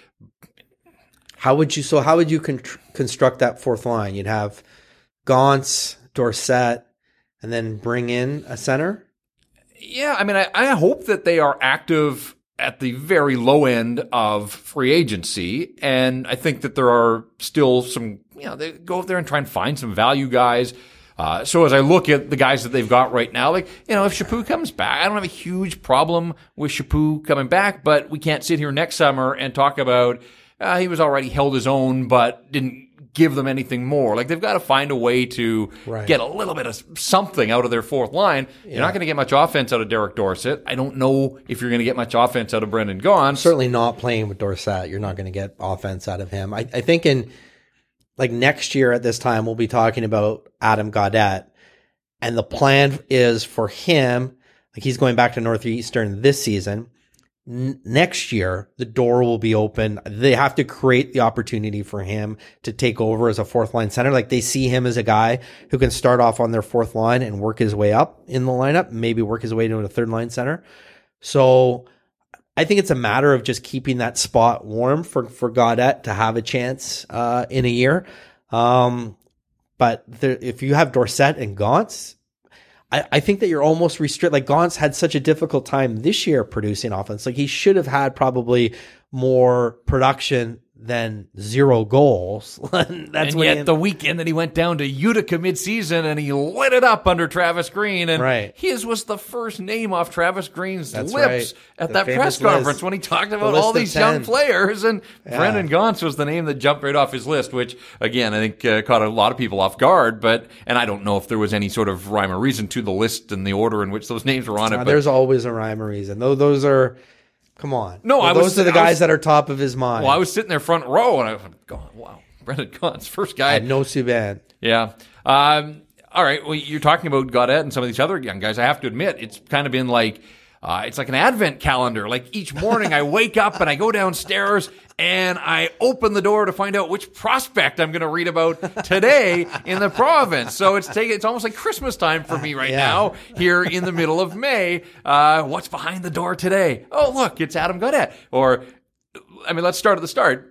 Speaker 4: How would you, so how would you con- construct that fourth line? You'd have Gaunce, Dorsett, and then bring in a center?
Speaker 3: Yeah, I mean, I, I hope that they are active at the very low end of free agency. And I think that there are still some, you know, they go out there and try and find some value guys. Uh, so as I look at the guys that they've got right now, like, you know, if Chaput comes back, I don't have a huge problem with Chaput coming back, but we can't sit here next summer and talk about, uh, he was already held his own, but didn't give them anything more. Like, they've got to find a way to
Speaker 4: right.
Speaker 3: get a little bit of something out of their fourth line. Yeah. You're not going to get much offense out of Derek Dorsett. I don't know if you're going to get much offense out of Brendan Gaunce.
Speaker 4: Certainly not playing with Dorsett. You're not going to get offense out of him. I, I think in like next year at this time, we'll be talking about Adam Gaudette, and the plan is for him, like he's going back to Northeastern this season. N- next year, the door will be open. They have to create the opportunity for him to take over as a fourth line center. Like, they see him as a guy who can start off on their fourth line and work his way up in the lineup, maybe work his way to a third line center. So I think it's a matter of just keeping that spot warm for, for Gaudette to have a chance uh, in a year. Um, but there, if you have Dorsett and Gaunce, I, I think that you're almost restricted. Like, Gaunce had such a difficult time this year producing offense. Like, he should have had probably more production than zero goals. That's
Speaker 3: and
Speaker 4: what
Speaker 3: yet
Speaker 4: he,
Speaker 3: the weekend that he went down to Utica midseason and he lit it up under Travis Green, and
Speaker 4: right.
Speaker 3: his was the first name off Travis Green's
Speaker 4: That's
Speaker 3: lips
Speaker 4: right.
Speaker 3: at
Speaker 4: The
Speaker 3: that press
Speaker 4: famous
Speaker 3: conference
Speaker 4: list.
Speaker 3: when he talked
Speaker 4: The
Speaker 3: about
Speaker 4: list
Speaker 3: all
Speaker 4: of
Speaker 3: these
Speaker 4: ten.
Speaker 3: young players, and
Speaker 4: Yeah.
Speaker 3: Brendan Gaunce was the name that jumped right off his list, which again I think uh, caught a lot of people off guard. But and I don't know if there was any sort of rhyme or reason to the list and the order in which those names were on it.
Speaker 4: Uh,
Speaker 3: But
Speaker 4: there's always a rhyme or reason. Those, those are, come on.
Speaker 3: No, I
Speaker 4: those
Speaker 3: was-
Speaker 4: are the
Speaker 3: I
Speaker 4: guys
Speaker 3: was-
Speaker 4: that are top of his mind.
Speaker 3: well, I was sitting there front row and I was going, wow, Brendan Gaunce, first guy.
Speaker 4: And no Subban.
Speaker 3: Yeah. Um, all right. Well, you're talking about Gaudette and some of these other young guys. I have to admit, it's kind of been like, uh, it's like an advent calendar. Like, each morning I wake up and I go downstairs and I open the door to find out which prospect I'm going to read about today in the province. So it's taking, it's almost like Christmas time for me right
Speaker 4: Yeah.
Speaker 3: now here in the middle of May. Uh, what's behind the door today? Oh, look, it's Adam Gaudette. Or, I mean, let's start at the start.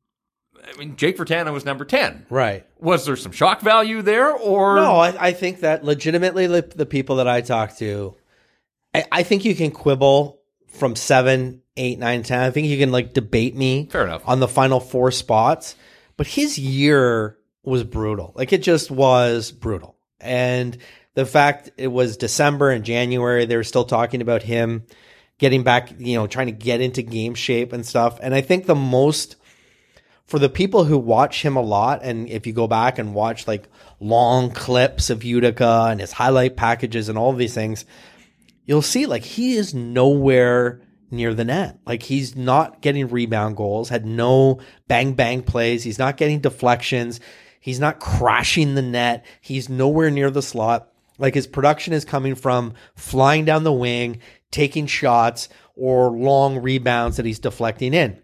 Speaker 3: I mean, Jake Virtanen was number ten.
Speaker 4: Right.
Speaker 3: Was there some shock value there, or
Speaker 4: No, I, I think that legitimately the, the people that I talk to, I, I think you can quibble from seven, eight, nine, ten. I think you can like debate me
Speaker 3: Fair enough.
Speaker 4: on the final four spots. But his year was brutal. Like, it just was brutal. And the fact it was December and January, they were still talking about him getting back, you know, trying to get into game shape and stuff. And I think the most, for the people who watch him a lot, and if you go back and watch like long clips of Utica and his highlight packages and all of these things, you'll see like he is nowhere near the net. Like he's not getting rebound goals, had no bang bang plays. He's not getting deflections. He's not crashing the net. He's nowhere near the slot. Like his production is coming from flying down the wing, taking shots, or long rebounds that he's deflecting in.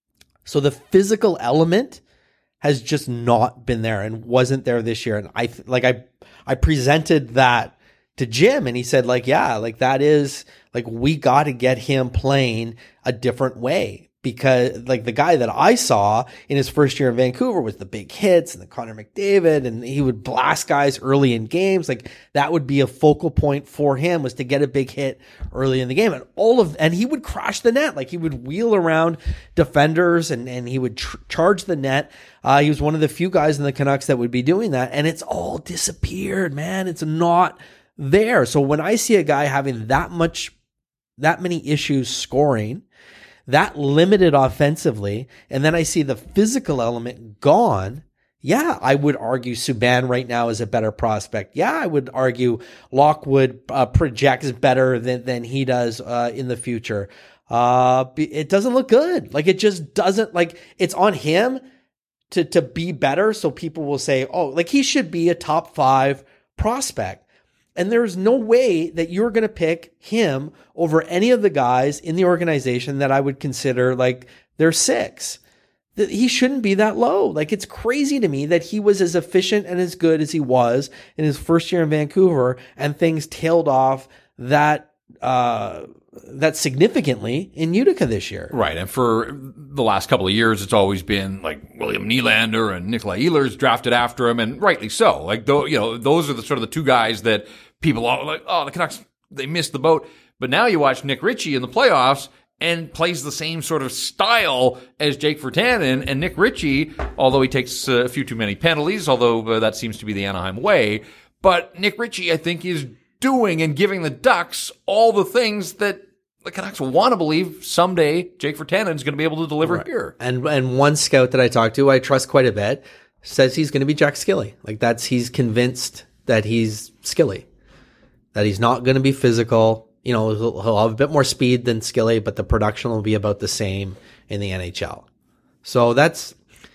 Speaker 4: So the physical element has just not been there and wasn't there this year. And I th- like I I presented that to Jim and he said like, yeah, like that is like we got to get him playing a different way. Because like the guy that I saw in his first year in Vancouver was the big hits and the Connor McDavid, and he would blast guys early in games. Like that would be a focal point for him, was to get a big hit early in the game. And all of, and he would crash the net. Like he would wheel around defenders and, and he would tr- charge the net. Uh, he was one of the few guys in the Canucks that would be doing that, and it's all disappeared, man. It's not there. So when I see a guy having that much, that many issues scoring, that limited offensively, and then I see the physical element gone, yeah, I would argue Subban right now is a better prospect. Yeah, I would argue Lockwood uh, projects better than, than he does uh, in the future. Uh, it doesn't look good. Like it just doesn't, like it's on him to, to be better. So people will say, oh, like he should be a top five prospect. And there's no way that you're going to pick him over any of the guys in the organization that I would consider like they're six. That he shouldn't be that low. Like it's crazy to me that he was as efficient and as good as he was in his first year in Vancouver, and things tailed off that uh, that significantly in Utica this year.
Speaker 3: Right. And for the last couple of years, it's always been like William Nylander and Nikolai Ehlers drafted after him, and rightly so. Like, though, you know, those are the sort of the two guys that people are like, oh, the Canucks, they missed the boat. But now you watch Nick Ritchie in the playoffs and plays the same sort of style as Jake Virtanen. And Nick Ritchie, although he takes a few too many penalties, although uh, that seems to be the Anaheim way, but Nick Ritchie, I think, is doing and giving the Ducks all the things that the Canucks want to believe someday Jake Virtanen is going to be able to deliver
Speaker 4: Right.
Speaker 3: here.
Speaker 4: And and one scout that I talked to, I trust quite a bit, says he's going to be Jack Skilly. Like that's, he's convinced that he's Skilly, that he's not going to be physical. You know, he'll, he'll have a bit more speed than Skilly, but the production will be about the same in the N H L. So that's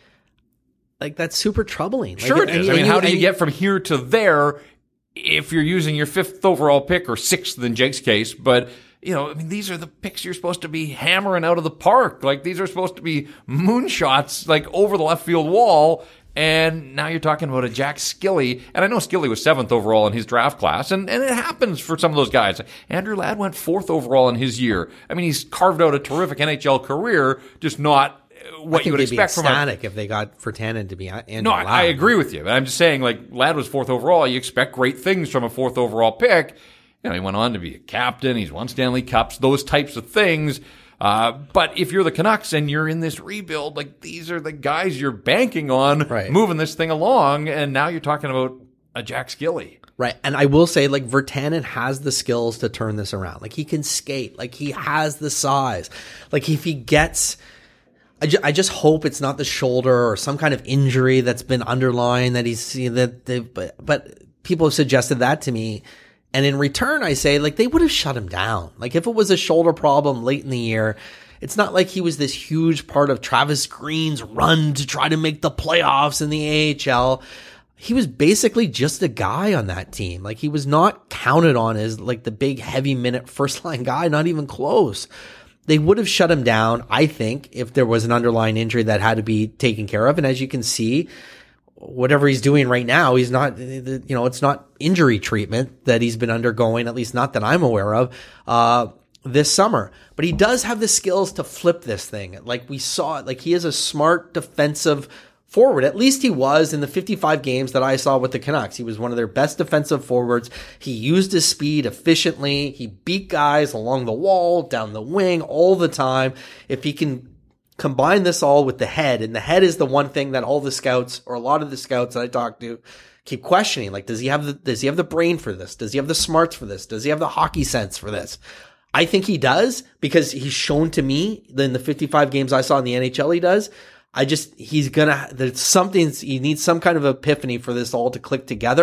Speaker 4: like, that's super troubling. Like,
Speaker 3: Sure it
Speaker 4: and-
Speaker 3: is. I
Speaker 4: and
Speaker 3: mean, how do you
Speaker 4: and
Speaker 3: get from here to there if you're using your fifth overall pick, or sixth in Jake's case? But, you know, I mean, these are the picks you're supposed to be hammering out of the park. Like, these are supposed to be moonshots, like, over the left field wall. And now you're talking about a Jack Skilly. And I know Skilly was seventh overall in his draft class, and, and it happens for some of those guys. Andrew Ladd went fourth overall in his year. I mean, he's carved out a terrific N H L career, just not what
Speaker 4: I think
Speaker 3: you would
Speaker 4: they'd
Speaker 3: expect
Speaker 4: be
Speaker 3: from a
Speaker 4: ecstatic if they got Virtanen to be Andrew
Speaker 3: No, I,
Speaker 4: Ladd.
Speaker 3: I agree with you. But I'm just saying, like, Ladd was fourth overall. You expect great things from a fourth overall pick. You know, he went on to be a captain. He's won Stanley Cups, those types of things. Uh, but if you're the Canucks and you're in this rebuild, like, these are the guys you're banking on
Speaker 4: Right.
Speaker 3: moving this thing along. And now you're talking about a Jack Skilly.
Speaker 4: Right. And I will say, like, Virtanen has the skills to turn this around. Like, he can skate. Like, he has the size. Like, if he gets, I, ju- I just hope it's not the shoulder or some kind of injury that's been underlying that he's seen that they, but, but people have suggested that to me. And in return, I say, like, they would have shut him down. Like, if it was a shoulder problem late in the year, it's not like he was this huge part of Travis Green's run to try to make the playoffs in the A H L. He was basically just a guy on that team. Like, he was not counted on as like the big heavy minute first line guy, not even close. They would have shut him down, I think, if there was an underlying injury that had to be taken care of. And as you can see, whatever he's doing right now, he's not, you know, it's not injury treatment that he's been undergoing, at least not that I'm aware of, uh, this summer. But he does have the skills to flip this thing. Like we saw it, like he is a smart defensive forward. At least he was in the fifty-five games that I saw with the Canucks. He was one of their best defensive forwards. He used his speed efficiently. He beat guys along the wall, down the wing all the time. If he can combine this all with the head, and the head is the one thing that all the scouts, or a lot of the scouts that I talk to, keep questioning. Like, does he have the, does he have the brain for this? Does he have the smarts for this? Does he have the hockey sense for this? I think he does, because he's shown to me in the fifty-five games I saw in the N H L he does. I just, he's gonna, there's something, he needs some kind of epiphany for this all to click together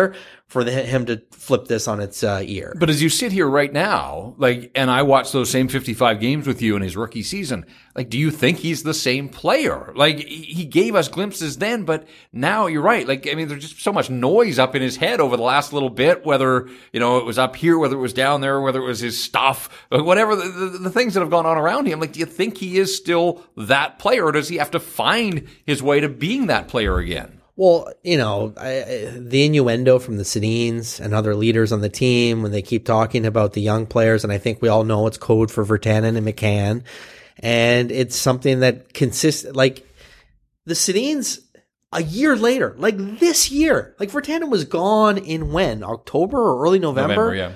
Speaker 4: for the, him to flip this on its uh, ear.
Speaker 3: But as you sit here right now, like, and I watched those same fifty-five games with you in his rookie season, like, do you think he's the same player? Like, he gave us glimpses then, but now you're right. Like, I mean, there's just so much noise up in his head over the last little bit, whether, you know, it was up here, whether it was down there, whether it was his stuff, whatever the, the, the things that have gone on around him. Like, do you think he is still that player, or does he have to find his way to being that player again?
Speaker 4: Well, you know, I, I, the innuendo from the Sedins and other leaders on the team when they keep talking about the young players, and I think we all know it's code for Virtanen and McCann, and it's something that consists, like, the Sedins a year later, like this year, like Virtanen was gone in when? October or early November?
Speaker 3: November, yeah.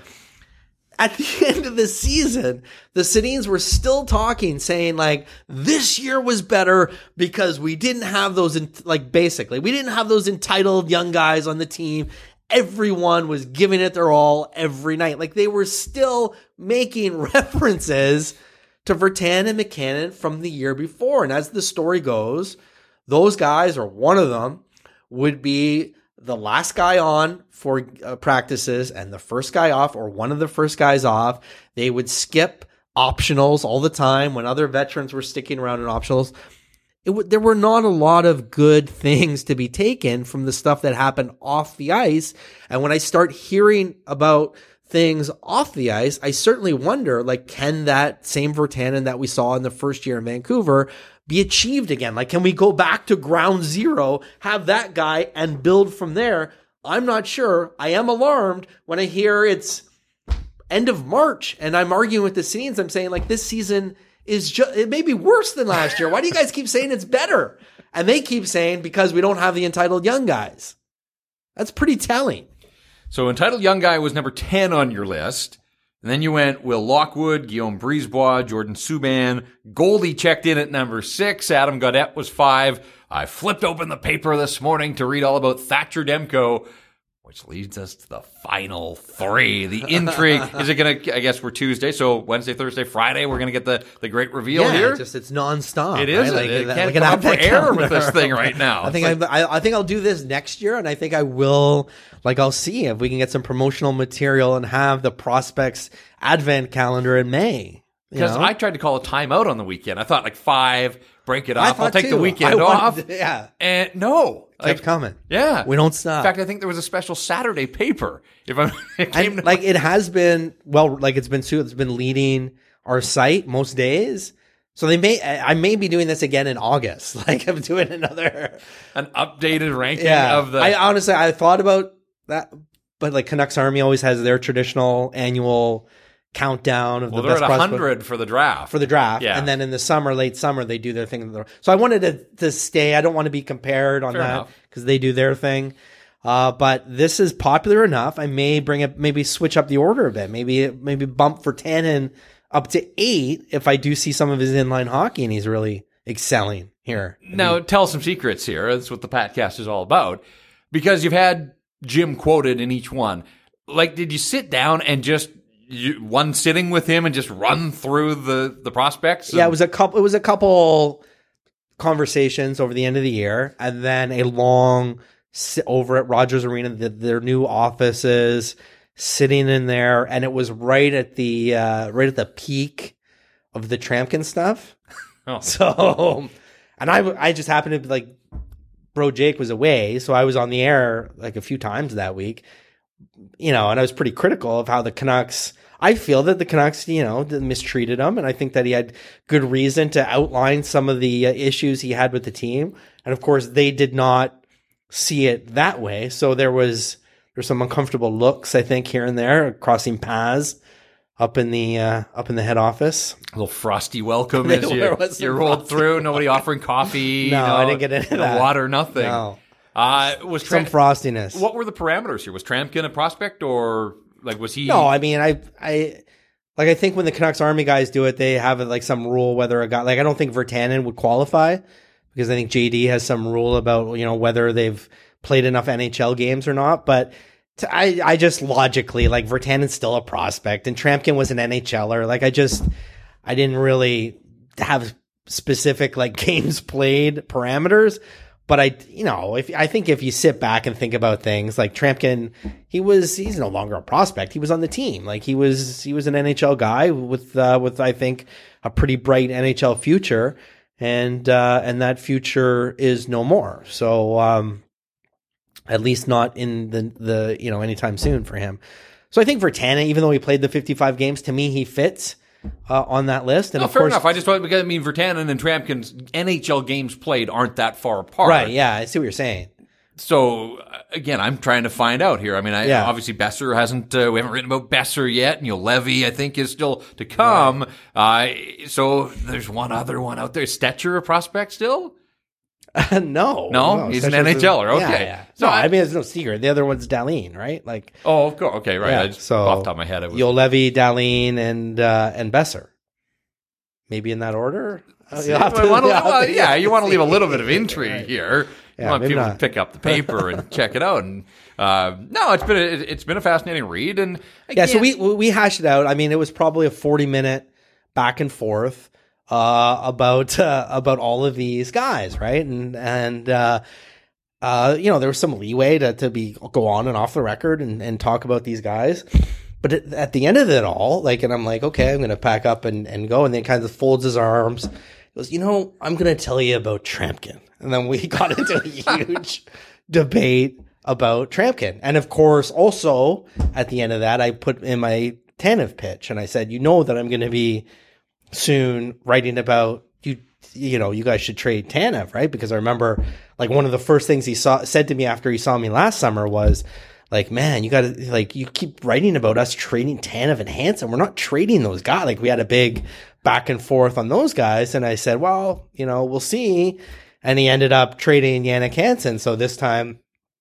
Speaker 4: At the end of the season, the Sedins were still talking, saying like, this year was better because we didn't have those, in, like basically, we didn't have those entitled young guys on the team. Everyone was giving it their all every night. Like they were still making references to Virtanen and McCann from the year before. And as the story goes, those guys, or one of them, would be the last guy on for uh, practices and the first guy off, or one of the first guys off. They would skip optionals all the time when other veterans were sticking around in optionals. It w- there were not a lot of good things to be taken from the stuff that happened off the ice. And when I start hearing about things off the ice, I certainly wonder, like, can that same Virtanen that we saw in the first year in Vancouver be achieved again? Like, can we go back to ground zero, have that guy, and build from there? I'm not sure. I am alarmed when I hear it's end of March and I'm arguing with the Sedins. I'm saying, like, this season is just, it may be worse than last year. Why do you guys keep saying it's better? And they keep saying because we don't have the entitled young guys. That's pretty telling.
Speaker 3: So entitled young guy was number ten on your list. And then you went Will Lockwood, Guillaume Brisebois, Jordan Subban. Goldie checked in at number six. Adam Gaudette was five. I flipped open the paper this morning to read all about Thatcher Demko, which leads us to the final three. The intrigue. Is it going to, I guess we're Tuesday, so Wednesday, Thursday, Friday, we're going to get the, the great reveal
Speaker 4: yeah,
Speaker 3: here?
Speaker 4: just it's nonstop.
Speaker 3: It is.
Speaker 4: Right?
Speaker 3: It,
Speaker 4: like,
Speaker 3: it can't
Speaker 4: like
Speaker 3: come up for air
Speaker 4: calendar.
Speaker 3: with this thing right now.
Speaker 4: I think
Speaker 3: like,
Speaker 4: I, I think I'll do this next year, and I think I will, like, I'll see if we can get some promotional material and have the prospects advent calendar in May.
Speaker 3: Because I tried to call a timeout on the weekend. I thought like five, break it
Speaker 4: I
Speaker 3: up. I'll take
Speaker 4: too.
Speaker 3: the weekend
Speaker 4: I
Speaker 3: off.
Speaker 4: wanted, yeah.
Speaker 3: And no.
Speaker 4: Kept
Speaker 3: Like,
Speaker 4: coming.
Speaker 3: Yeah.
Speaker 4: We don't stop.
Speaker 3: In fact, I think there was a special Saturday paper. If I'm it came
Speaker 4: And,
Speaker 3: to
Speaker 4: like, it has been, well, like it's been, it's been leading our site most days. So they may, I may be doing this again in August. Like, I'm doing another,
Speaker 3: an updated ranking
Speaker 4: yeah.
Speaker 3: of the.
Speaker 4: I honestly, I thought about that, but like Canucks Army always has their traditional annual countdown of
Speaker 3: well,
Speaker 4: the
Speaker 3: they're
Speaker 4: best
Speaker 3: at one
Speaker 4: prospect
Speaker 3: hundred for the draft.
Speaker 4: for the draft.
Speaker 3: Yeah.
Speaker 4: And then in the summer, late summer, they do their thing. So I wanted to, to stay. I don't want to be compared on
Speaker 3: Fair
Speaker 4: that
Speaker 3: enough.
Speaker 4: because they do their thing. Uh, but this is popular enough. I may bring it, maybe switch up the order a bit. Maybe, maybe bump Virtanen up to eight if I do see some of his inline hockey and he's really excelling here.
Speaker 3: Now, tell some secrets here. That's what the Patcast is all about. Because you've had Jim quoted in each one. Like, did you sit down and just you, one sitting with him and just run through the, the prospects?
Speaker 4: Yeah, it was a couple. It was a couple conversations over the end of the year, and then a long sit over at Rogers Arena, the, their new offices, sitting in there, and it was right at the uh, right at the peak of the Trampkin stuff.
Speaker 3: Oh.
Speaker 4: So, and I I just happened to be like, bro, Jake was away, so I was on the air like a few times that week. You know, and I was pretty critical of how the Canucks, I feel that the Canucks, you know, mistreated him. And I think that he had good reason to outline some of the uh, issues he had with the team. And of course, they did not see it that way. So there was, there's some uncomfortable looks, I think, here and there, crossing paths up in the, uh, up in the head office.
Speaker 3: A little frosty welcome as you, you rolled through. Nobody offering coffee.
Speaker 4: No,
Speaker 3: you know,
Speaker 4: I didn't get into
Speaker 3: no
Speaker 4: that.
Speaker 3: water, nothing.
Speaker 4: No.
Speaker 3: Uh, was
Speaker 4: Some
Speaker 3: Tramp-
Speaker 4: frostiness.
Speaker 3: What were the parameters here? Was Trampkin a prospect, or like was he?
Speaker 4: No, I mean, I, I, like, I think when the Canucks Army guys do it, they have like some rule whether a guy, like, I don't think Virtanen would qualify because I think J D has some rule about, you know, whether they've played enough N H L games or not. But to, I, I just logically, like, Virtanen's still a prospect and Trampkin was an N H L er. Like, I just, I didn't really have specific, like, games played parameters. But I, you know, if I think if you sit back and think about things like Trampkin, he was, he's no longer a prospect. He was on the team. Like he was, he was an N H L guy with, uh, with, I think, a pretty bright N H L future. And, uh, and that future is no more. So, um, at least not in the, the, you know, anytime soon for him. So I think for Tana, even though he played the fifty-five games, to me, he fits. Uh, on that list. And
Speaker 3: no,
Speaker 4: of
Speaker 3: fair
Speaker 4: course,
Speaker 3: enough. I just thought, because I mean, Virtanen and Trampkin's N H L games played aren't that far apart.
Speaker 4: Right, yeah, I see what you're saying.
Speaker 3: So, uh, again, I'm trying to find out here. I mean, I,
Speaker 4: yeah.
Speaker 3: obviously Besser hasn't, uh, we haven't written about Besser yet, and you know, Levy, I think, is still to come. Right. Uh, so there's one other one out there. Is Stetcher a prospect still?
Speaker 4: Uh, no,
Speaker 3: no,
Speaker 4: no,
Speaker 3: he's an N H L er. Okay,
Speaker 4: yeah, yeah.
Speaker 3: So
Speaker 4: no,
Speaker 3: I,
Speaker 4: I mean, it's no secret. The other one's Dahlin, right? Like,
Speaker 3: oh, of course. Okay, right.
Speaker 4: Yeah,
Speaker 3: I just,
Speaker 4: so
Speaker 3: off the top of my head, it was
Speaker 4: Juolevi, Dahlin, and uh, and Besser. Maybe in that order. Uh,
Speaker 3: See, wanna, well, yeah, you want to leave a little bit of intrigue right. here. You yeah, want people not. to pick up the paper and check it out. And uh, no, it's been a, it's been a fascinating read. And
Speaker 4: again, yeah, so we we hashed it out. I mean, it was probably a forty minute back and forth uh, about uh, about all of these guys, right? And and uh, uh, you know, there was some leeway to to be go on and off the record and, and talk about these guys. But at the end of it all, like, and I'm like, okay, I'm going to pack up and, and go. And then kind of folds his arms. He goes, you know, I'm going to tell you about Trampkin. And then we got into a huge debate about Trampkin. And of course, also at the end of that, I put in my Tanev pitch. And I said, you know that I'm going to be soon writing about you. You know, you guys should trade Tanev, right? Because I remember, like, one of the first things he saw said to me after he saw me last summer was, like, man, you got to, like, you keep writing about us trading Tanev and Hansen. We're not trading those guys. Like, we had a big back and forth on those guys. And I said, well, you know, we'll see. And he ended up trading Jannik Hansen. So this time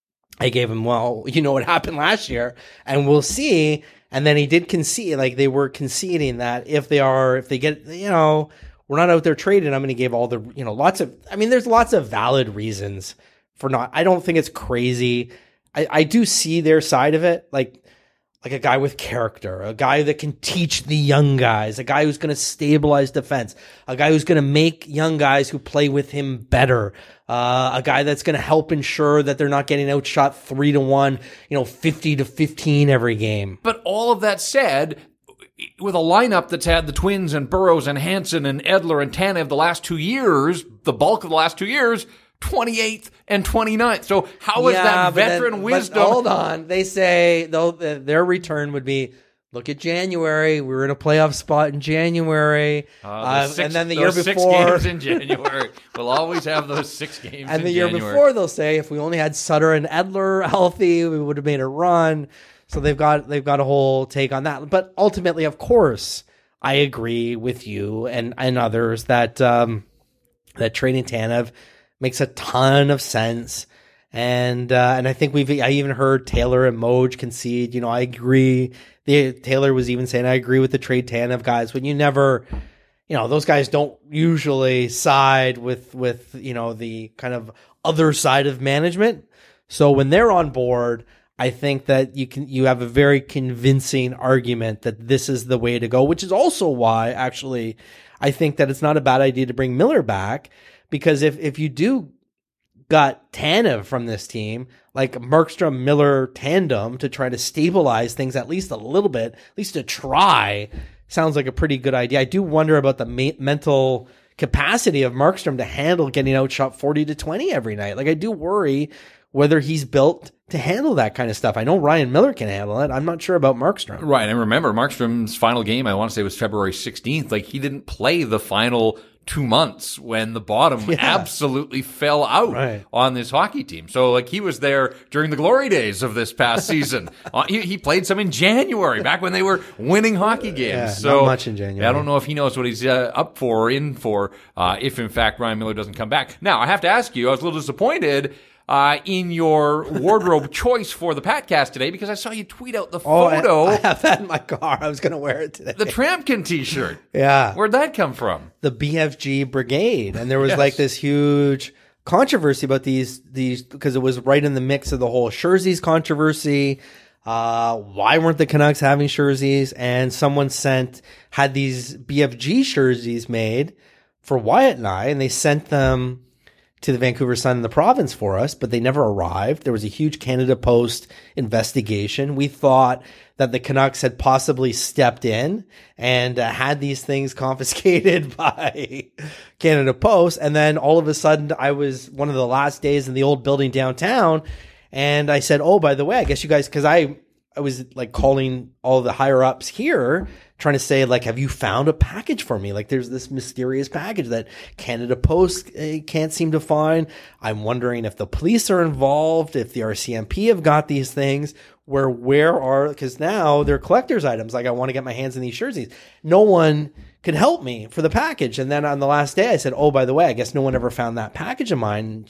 Speaker 4: I gave him, well, you know what happened last year, and we'll see. And then he did concede, like, they were conceding that if they are, if they get, you know, we're not out there trading, I'm going to give all the, you know, lots of, I mean, there's lots of valid reasons for not, I don't think it's crazy. I, I do see their side of it, like like a guy with character, a guy that can teach the young guys, a guy who's going to stabilize defense, a guy who's going to make young guys who play with him better, uh, a guy that's going to help ensure that they're not getting outshot three to one, you know, fifty to fifteen every game.
Speaker 3: But all of that said, with a lineup that's had the Twins and Burrows and Hansen and Edler and Tanev the last two years, the bulk of the last two years, twenty-eighth and twenty-ninth. So how is
Speaker 4: yeah,
Speaker 3: that veteran
Speaker 4: then,
Speaker 3: wisdom?
Speaker 4: Hold on. They say they'll, their return would be, look at January. We were in a playoff spot in January.
Speaker 3: Uh, uh, six,
Speaker 4: and then the
Speaker 3: year
Speaker 4: year
Speaker 3: six
Speaker 4: before.
Speaker 3: games in January. We'll always have those six games
Speaker 4: And
Speaker 3: in
Speaker 4: the year
Speaker 3: January.
Speaker 4: before, they'll say, if we only had Sutter and Edler healthy, we would have made a run. So they've got they've got a whole take on that. But ultimately, of course, I agree with you and, and others that um, that trading Tanev makes a ton of sense. And uh, and I think we've I even heard Taylor and Moj concede. You know, I agree. The Taylor was even saying, I agree with the trade Tanev guys. When you never, you know, those guys don't usually side with with you know the kind of other side of management. So when they're on board, I think that you can you have a very convincing argument that this is the way to go. Which is also why, actually, I think that it's not a bad idea to bring Miller back. Because if, if you do got Tanev from this team, like Markstrom Miller tandem to try to stabilize things at least a little bit, at least to try, sounds like a pretty good idea. I do wonder about the ma- mental capacity of Markstrom to handle getting outshot forty to twenty every night. Like, I do worry whether he's built to handle that kind of stuff. I know Ryan Miller can handle it. I'm not sure about Markstrom.
Speaker 3: Right. And remember, Markstrom's final game, I want to say, was February sixteenth. Like, he didn't play the final two months when the bottom yeah. absolutely fell out
Speaker 4: right.
Speaker 3: on this hockey team. So, like, he was there during the glory days of this past season. uh, he, he played some in January, back when they were winning hockey games.
Speaker 4: Yeah,
Speaker 3: so
Speaker 4: not much in January.
Speaker 3: I don't know if he knows what he's uh, up for or in for, uh, if in fact Ryan Miller doesn't come back. Now, I have to ask you, I was a little disappointed Uh, in your wardrobe choice for the Patcast today, because I saw you tweet out the
Speaker 4: oh,
Speaker 3: photo.
Speaker 4: I, I have that in my car. I was going to wear it today.
Speaker 3: The Trampkin t-shirt.
Speaker 4: Yeah.
Speaker 3: Where'd that come from?
Speaker 4: The B F G Brigade. And there was
Speaker 3: Yes.
Speaker 4: like this huge controversy about these, these, because it was right in the mix of the whole Scherzies controversy. Uh, why weren't the Canucks having Scherzies? And someone sent, had these B F G Scherzies made for Wyatt and I, and they sent them to the Vancouver Sun and the province for us, but they never arrived. There was a huge Canada Post investigation. We thought that the Canucks had possibly stepped in and uh, had these things confiscated by Canada Post. And then all of a sudden, I was one of the last days in the old building downtown. And I said, oh, by the way, I guess you guys, because I, I was like calling all the higher ups here, trying to say, like, have you found a package for me? Like, there's this mysterious package that Canada Post uh, can't seem to find. I'm wondering if the police are involved, if the R C M P have got these things. Where, where are, because now they're collector's items. Like, I want to get my hands in these jerseys. No one could help me for the package. And then on the last day, I said, oh, by the way, I guess no one ever found that package of mine.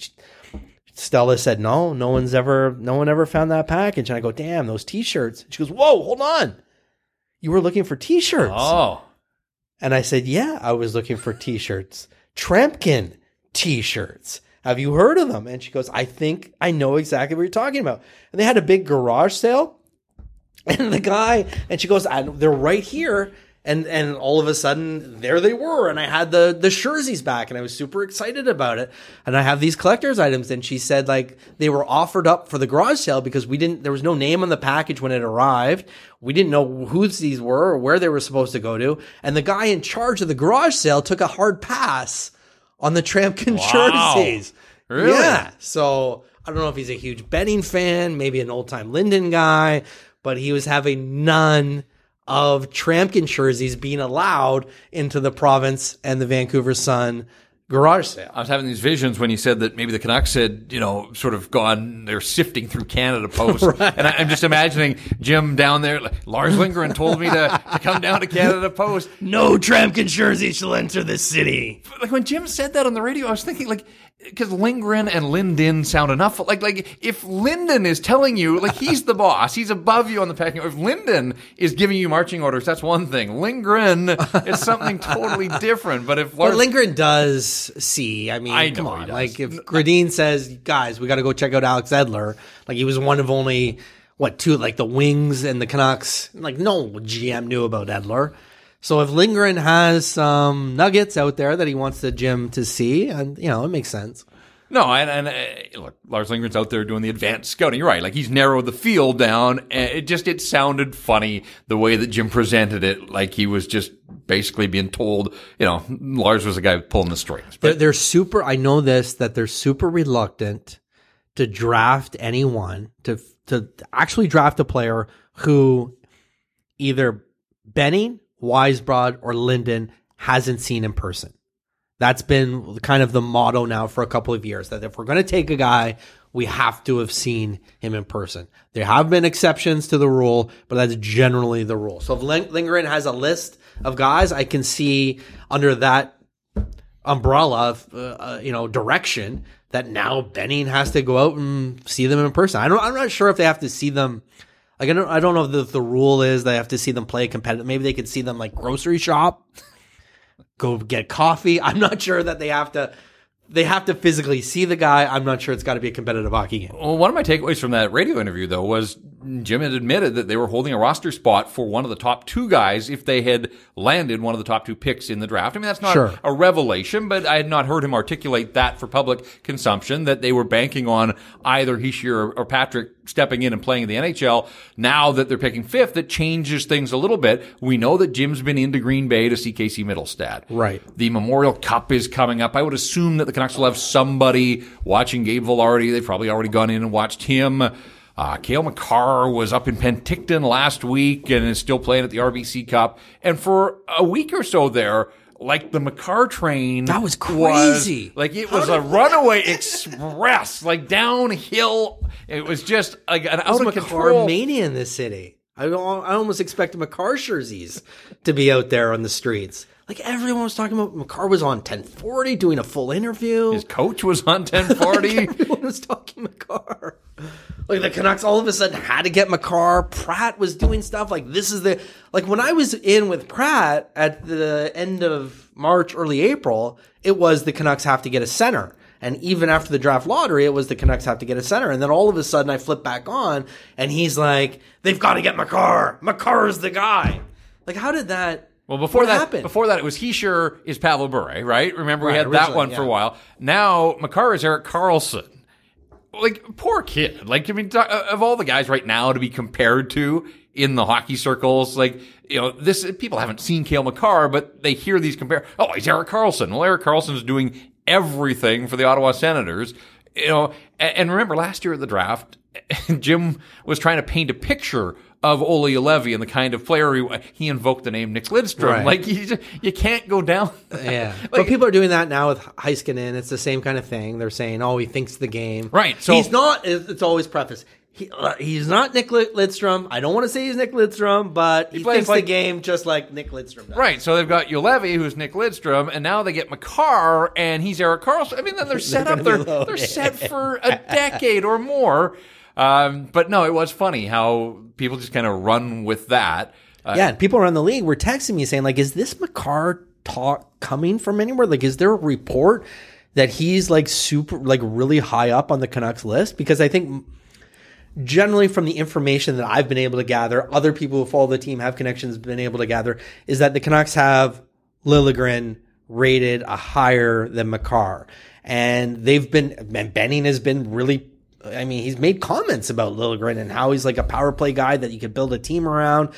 Speaker 4: Stella said, no, no one's ever, no one ever found that package. And I go, damn, those t-shirts. She goes, whoa, hold on. You were looking for t-shirts.
Speaker 3: Oh.
Speaker 4: And I said, yeah, I was looking for t-shirts. Trampkin t-shirts. Have you heard of them? And she goes, I think I know exactly what you're talking about. And they had a big garage sale. And the guy, and she goes, I, they're right here. And and all of a sudden, there they were. And I had the, the jerseys back. And I was super excited about it. And I have these collector's items. And she said, like, they were offered up for the garage sale because we didn't, there was no name on the package when it arrived. We didn't know who these were or where they were supposed to go to. And the guy in charge of the garage sale took a hard pass on the Trampkin
Speaker 3: Wow.
Speaker 4: jerseys.
Speaker 3: Really?
Speaker 4: Yeah. So I don't know if he's a huge betting fan, maybe an old time Linden guy, but he was having none of Trampkin jerseys being allowed into the province and the Vancouver Sun garage sale.
Speaker 3: I was having these visions when you said that maybe the Canucks had, you know, sort of gone, they're sifting through Canada Post. Right. And I, I'm just imagining Jim down there. Like, Lars Lindgren told me to, to come down to Canada Post.
Speaker 4: No Trampkin jersey shall enter the city.
Speaker 3: Like when Jim said that on the radio, I was thinking like, because Lindgren and Linden sound enough. Like, like if Linden is telling you, like he's the boss, he's above you on the pecking order. If Linden is giving you marching orders, that's one thing. Lindgren is something totally different. But if Lars-
Speaker 4: but Lindgren does see, I mean,
Speaker 3: I
Speaker 4: come
Speaker 3: know
Speaker 4: on.
Speaker 3: he does.
Speaker 4: Like if Gradine says, guys, we got to go check out Alex Edler. Like he was one of only, what, two, like the Wings and the Canucks. Like no G M knew about Edler. So if Lindgren has some nuggets out there that he wants the Jim to see, and you know, it makes sense.
Speaker 3: No, and, and uh, look, Lars Lindgren's out there doing the advanced scouting. You're right. Like he's narrowed the field down. And it just, it sounded funny the way that Jim presented it. Like he was just basically being told, you know, Lars was the guy pulling the strings. But
Speaker 4: They're, they're super, I know this, that they're super reluctant to draft anyone, to, to actually draft a player who either Benning, Weisbrod, or Linden hasn't seen in person. That's been kind of the motto now for a couple of years, that if we're going to take a guy, we have to have seen him in person. There have been exceptions to the rule, but that's generally the rule. So if Lindgren has a list of guys, I can see under that umbrella of, uh, uh, you know, direction that now Benning has to go out and see them in person. I don't, I'm not sure if they have to see them. Like, I don't, I don't know if the, the rule is they have to see them play competitive. Maybe they could see them like grocery shop. Go get coffee. I'm not sure that they have to, they have to physically see the guy. I'm not sure it's got to be a competitive hockey game.
Speaker 3: Well, one of my takeaways from that radio interview, though, was Jim had admitted that they were holding a roster spot for one of the top two guys if they had landed one of the top two picks in the draft. I mean, that's not
Speaker 4: Sure.
Speaker 3: a revelation, but I had not heard him articulate that for public consumption, that they were banking on either Hischier or, or Patrick stepping in and playing in the N H L. Now that they're picking fifth, that changes things a little bit. We know that Jim's been into Green Bay to see Casey Middlestad.
Speaker 4: Right.
Speaker 3: The Memorial Cup is coming up. I would assume that the Canucks will have somebody watching Gabe Vilardi. They've probably already gone in and watched him. Uh, Cale Makar was up in Penticton last week and is still playing at the R B C Cup. And for a week or so there, like the Makar train.
Speaker 4: That was crazy.
Speaker 3: Was, like it was a runaway express, like downhill. It was just like an out of control
Speaker 4: mania in this city. I, I almost expected Makar jerseys to be out there on the streets. Like everyone was talking about, Makar was on ten forty doing a full interview.
Speaker 3: His coach was on ten forty.
Speaker 4: Like everyone was talking Makar. Like the Canucks all of a sudden had to get Makar. Pratt was doing stuff like this is the, like when I was in with Pratt at the end of March, early April, it was the Canucks have to get a center. And even after the draft lottery, it was the Canucks have to get a center. And then all of a sudden I flip back on and he's like, they've got to get Makar. Makar's the guy. Like how did that,
Speaker 3: Well, before
Speaker 4: What
Speaker 3: that,
Speaker 4: happened?
Speaker 3: before that, it was Hischier is Pavel Bure, right? Remember we
Speaker 4: Right,
Speaker 3: had that
Speaker 4: originally,
Speaker 3: one for a
Speaker 4: yeah.
Speaker 3: while. Now Makar is Erik Karlsson. Like, poor kid. Like, I mean, talk- of all the guys right now to be compared to in the hockey circles, like, you know, this, people haven't seen Cale Makar, but they hear these compare. Oh, he's Erik Karlsson. Well, Erik Karlsson is doing everything for the Ottawa Senators. You know, and, and remember last year at the draft, Jim was trying to paint a picture of Ole Juolevi and the kind of player he, he invoked the name Nick Lidstrom.
Speaker 4: Right.
Speaker 3: Like, you, just, you can't go down.
Speaker 4: Yeah.
Speaker 3: Like-
Speaker 4: but people are doing that now with Heiskanen. It's the same kind of thing. They're saying, oh, he thinks the game.
Speaker 3: Right, so-
Speaker 4: he's not, it's always prefaced. He, uh, he's not Nick Lid- Lidstrom. I don't want to say he's Nick Lidstrom, but he,
Speaker 3: He plays
Speaker 4: thinks
Speaker 3: like-
Speaker 4: the game just like Nick Lidstrom does.
Speaker 3: Right, so they've got Juolevi, who's Nick Lidstrom, and now they get Makar, and he's Erik Karlsson. I mean, then they're set
Speaker 4: gonna
Speaker 3: up.
Speaker 4: be
Speaker 3: They're
Speaker 4: loaded.
Speaker 3: they're set for a decade or more. Um, but no, it was funny how people just kind of run with that. Uh,
Speaker 4: Yeah, and people around the league were texting me saying, like, is this Makar talk coming from anywhere? Like, is there a report that he's like super, like really high up on the Canucks list? Because I think generally from the information that I've been able to gather, other people who follow the team have connections been able to gather, is that the Canucks have Liljegren rated a higher than Makar. And they've been, and Benning has been really, I mean, he's made comments about Liljegren and how he's like a power play guy that you could build a team around.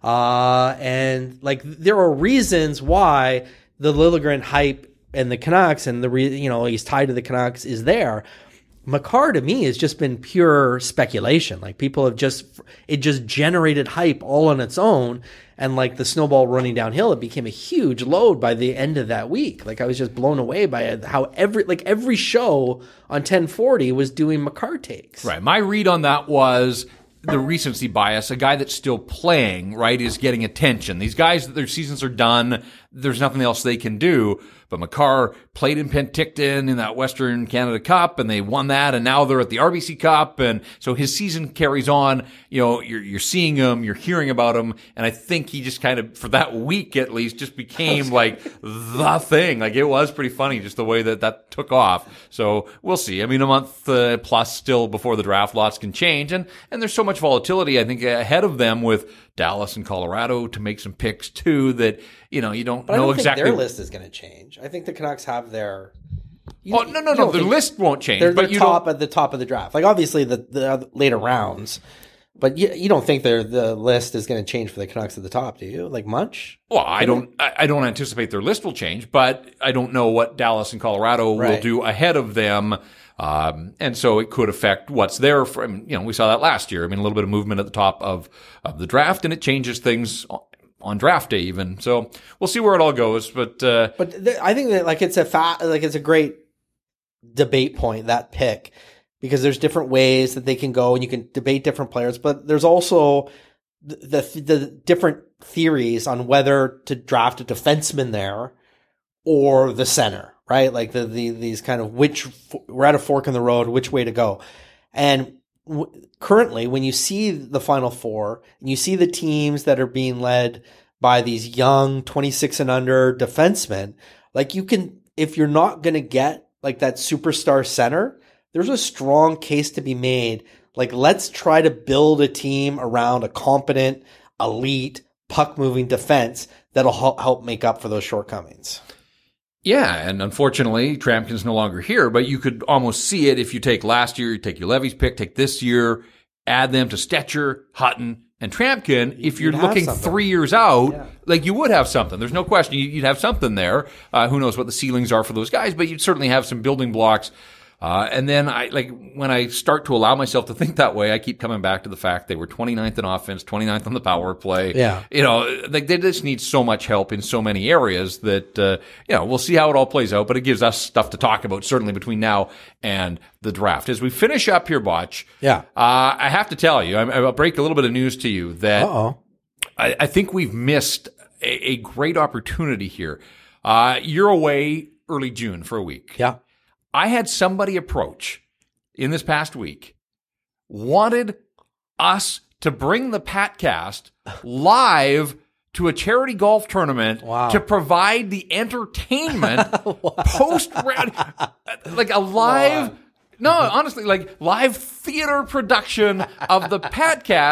Speaker 4: Uh, and like, there are reasons why the Liljegren hype and the Canucks and the, re, you know, he's tied to the Canucks is there. Makar to me has just been pure speculation. Like people have just, it just generated hype all on its own. And like the snowball running downhill, it became a huge load by the end of that week. Like I was just blown away by how every, like every show on ten forty was doing Makar takes.
Speaker 3: Right. My read on that was the recency bias. A guy that's still playing, right, is getting attention. These guys, their seasons are done. There's nothing else they can do. But Makar played in Penticton in that Western Canada Cup, and they won that, and now they're at the R B C Cup, and so his season carries on. You know, you're, you're seeing him, you're hearing about him, and I think he just kind of, for that week at least, just became like the thing. Like, it was pretty funny just the way that that took off. So we'll see. I mean, a month uh, plus still before the draft, lots can change, and, and there's so much volatility, I think, ahead of them with Dallas and Colorado to make some picks too that, you know, you don't
Speaker 4: But I
Speaker 3: know
Speaker 4: don't
Speaker 3: exactly.
Speaker 4: think their list is going to change. I think the Canucks have their. You,
Speaker 3: Oh, no, no,
Speaker 4: you
Speaker 3: no.
Speaker 4: don't
Speaker 3: The
Speaker 4: think-
Speaker 3: list won't change.
Speaker 4: They're,
Speaker 3: but
Speaker 4: they're
Speaker 3: you
Speaker 4: top
Speaker 3: don't,
Speaker 4: at the top of the draft. Like obviously the, the later rounds, but you, you don't think they're, the list is going to change for the Canucks at the top, do you? Like much?
Speaker 3: well, I don't, I I don't anticipate their list will change, but I don't know what Dallas and Colorado will
Speaker 4: Right.
Speaker 3: do ahead of them. Um, and so it could affect what's there for, I mean, you know, we saw that last year. I mean, a little bit of movement at the top of, of the draft, and it changes things on, on draft day even. So we'll see where it all goes, but, uh,
Speaker 4: But th- I think that like it's a fa- like it's a great debate point, that pick, because there's different ways that they can go and you can debate different players, but there's also the, the, the different theories on whether to draft a defenseman there or the center, right? Like the, the these kind of which we're at a fork in the road, which way to go. And w- currently, when you see the Final Four and you see the teams that are being led by these young twenty-six and under defensemen, like you can, if you're not going to get like that superstar center, there's a strong case to be made. Like, let's try to build a team around a competent, elite, puck moving defense that'll help help make up for those shortcomings.
Speaker 3: yeah, and unfortunately, Trampkin's no longer here, but you could almost see it if you take last year, you take your Levy's pick, take this year, add them to Stetcher, Hutton, and Trampkin. If you're
Speaker 4: You'd have
Speaker 3: looking
Speaker 4: something.
Speaker 3: three years out,
Speaker 4: Yeah.
Speaker 3: like you would have something. There's no question. You- You'd have something there. Uh, who knows what the ceilings are for those guys, but you'd certainly have some building blocks. Uh, and then I, like, when I start to allow myself to think that way, I keep coming back to the fact they were twenty-ninth in offense, twenty-ninth on the power play.
Speaker 4: Yeah.
Speaker 3: You know, like they just need so much help in so many areas that, uh, you know, we'll see how it all plays out, but it gives us stuff to talk about, certainly between now and the draft. As we finish up here, Botch,
Speaker 4: Yeah.
Speaker 3: uh, I have to tell you, I, I'll break a little bit of news to you that
Speaker 4: Uh-oh.
Speaker 3: I, I think we've missed a, a great opportunity here. Uh, you're away early June for a week.
Speaker 4: Yeah.
Speaker 3: I had somebody approach in this past week, wanted us to bring the Patcast live to a charity golf tournament
Speaker 4: Wow.
Speaker 3: to provide the entertainment post round, like a live, no, honestly, like live theater production of the Patcast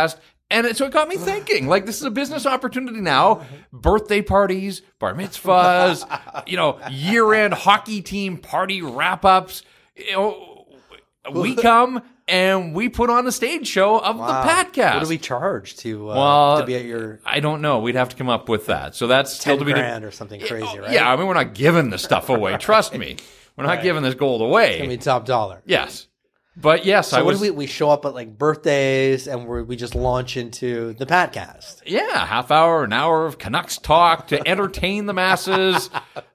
Speaker 3: And it, so it got me thinking, like, this is a business opportunity now. Birthday parties, bar mitzvahs, you know, year-end hockey team party wrap-ups. You know, we come and we put on a stage show of
Speaker 4: Wow.
Speaker 3: the podcast.
Speaker 4: What do we charge to uh,
Speaker 3: Well,
Speaker 4: to be at your
Speaker 3: I don't know. We'd have to come up with that. So that's still
Speaker 4: ten
Speaker 3: to be
Speaker 4: grand or something crazy,
Speaker 3: Oh,
Speaker 4: right?
Speaker 3: Yeah, I mean, we're not giving this stuff away. Trust me. We're not
Speaker 4: Right.
Speaker 3: giving this gold away.
Speaker 4: I mean, top dollar.
Speaker 3: Yes. But yes,
Speaker 4: So
Speaker 3: I
Speaker 4: what
Speaker 3: was.
Speaker 4: do we we show up at like birthdays and we we just launch into the podcast.
Speaker 3: Yeah, half hour, an hour of Canucks talk to entertain the masses.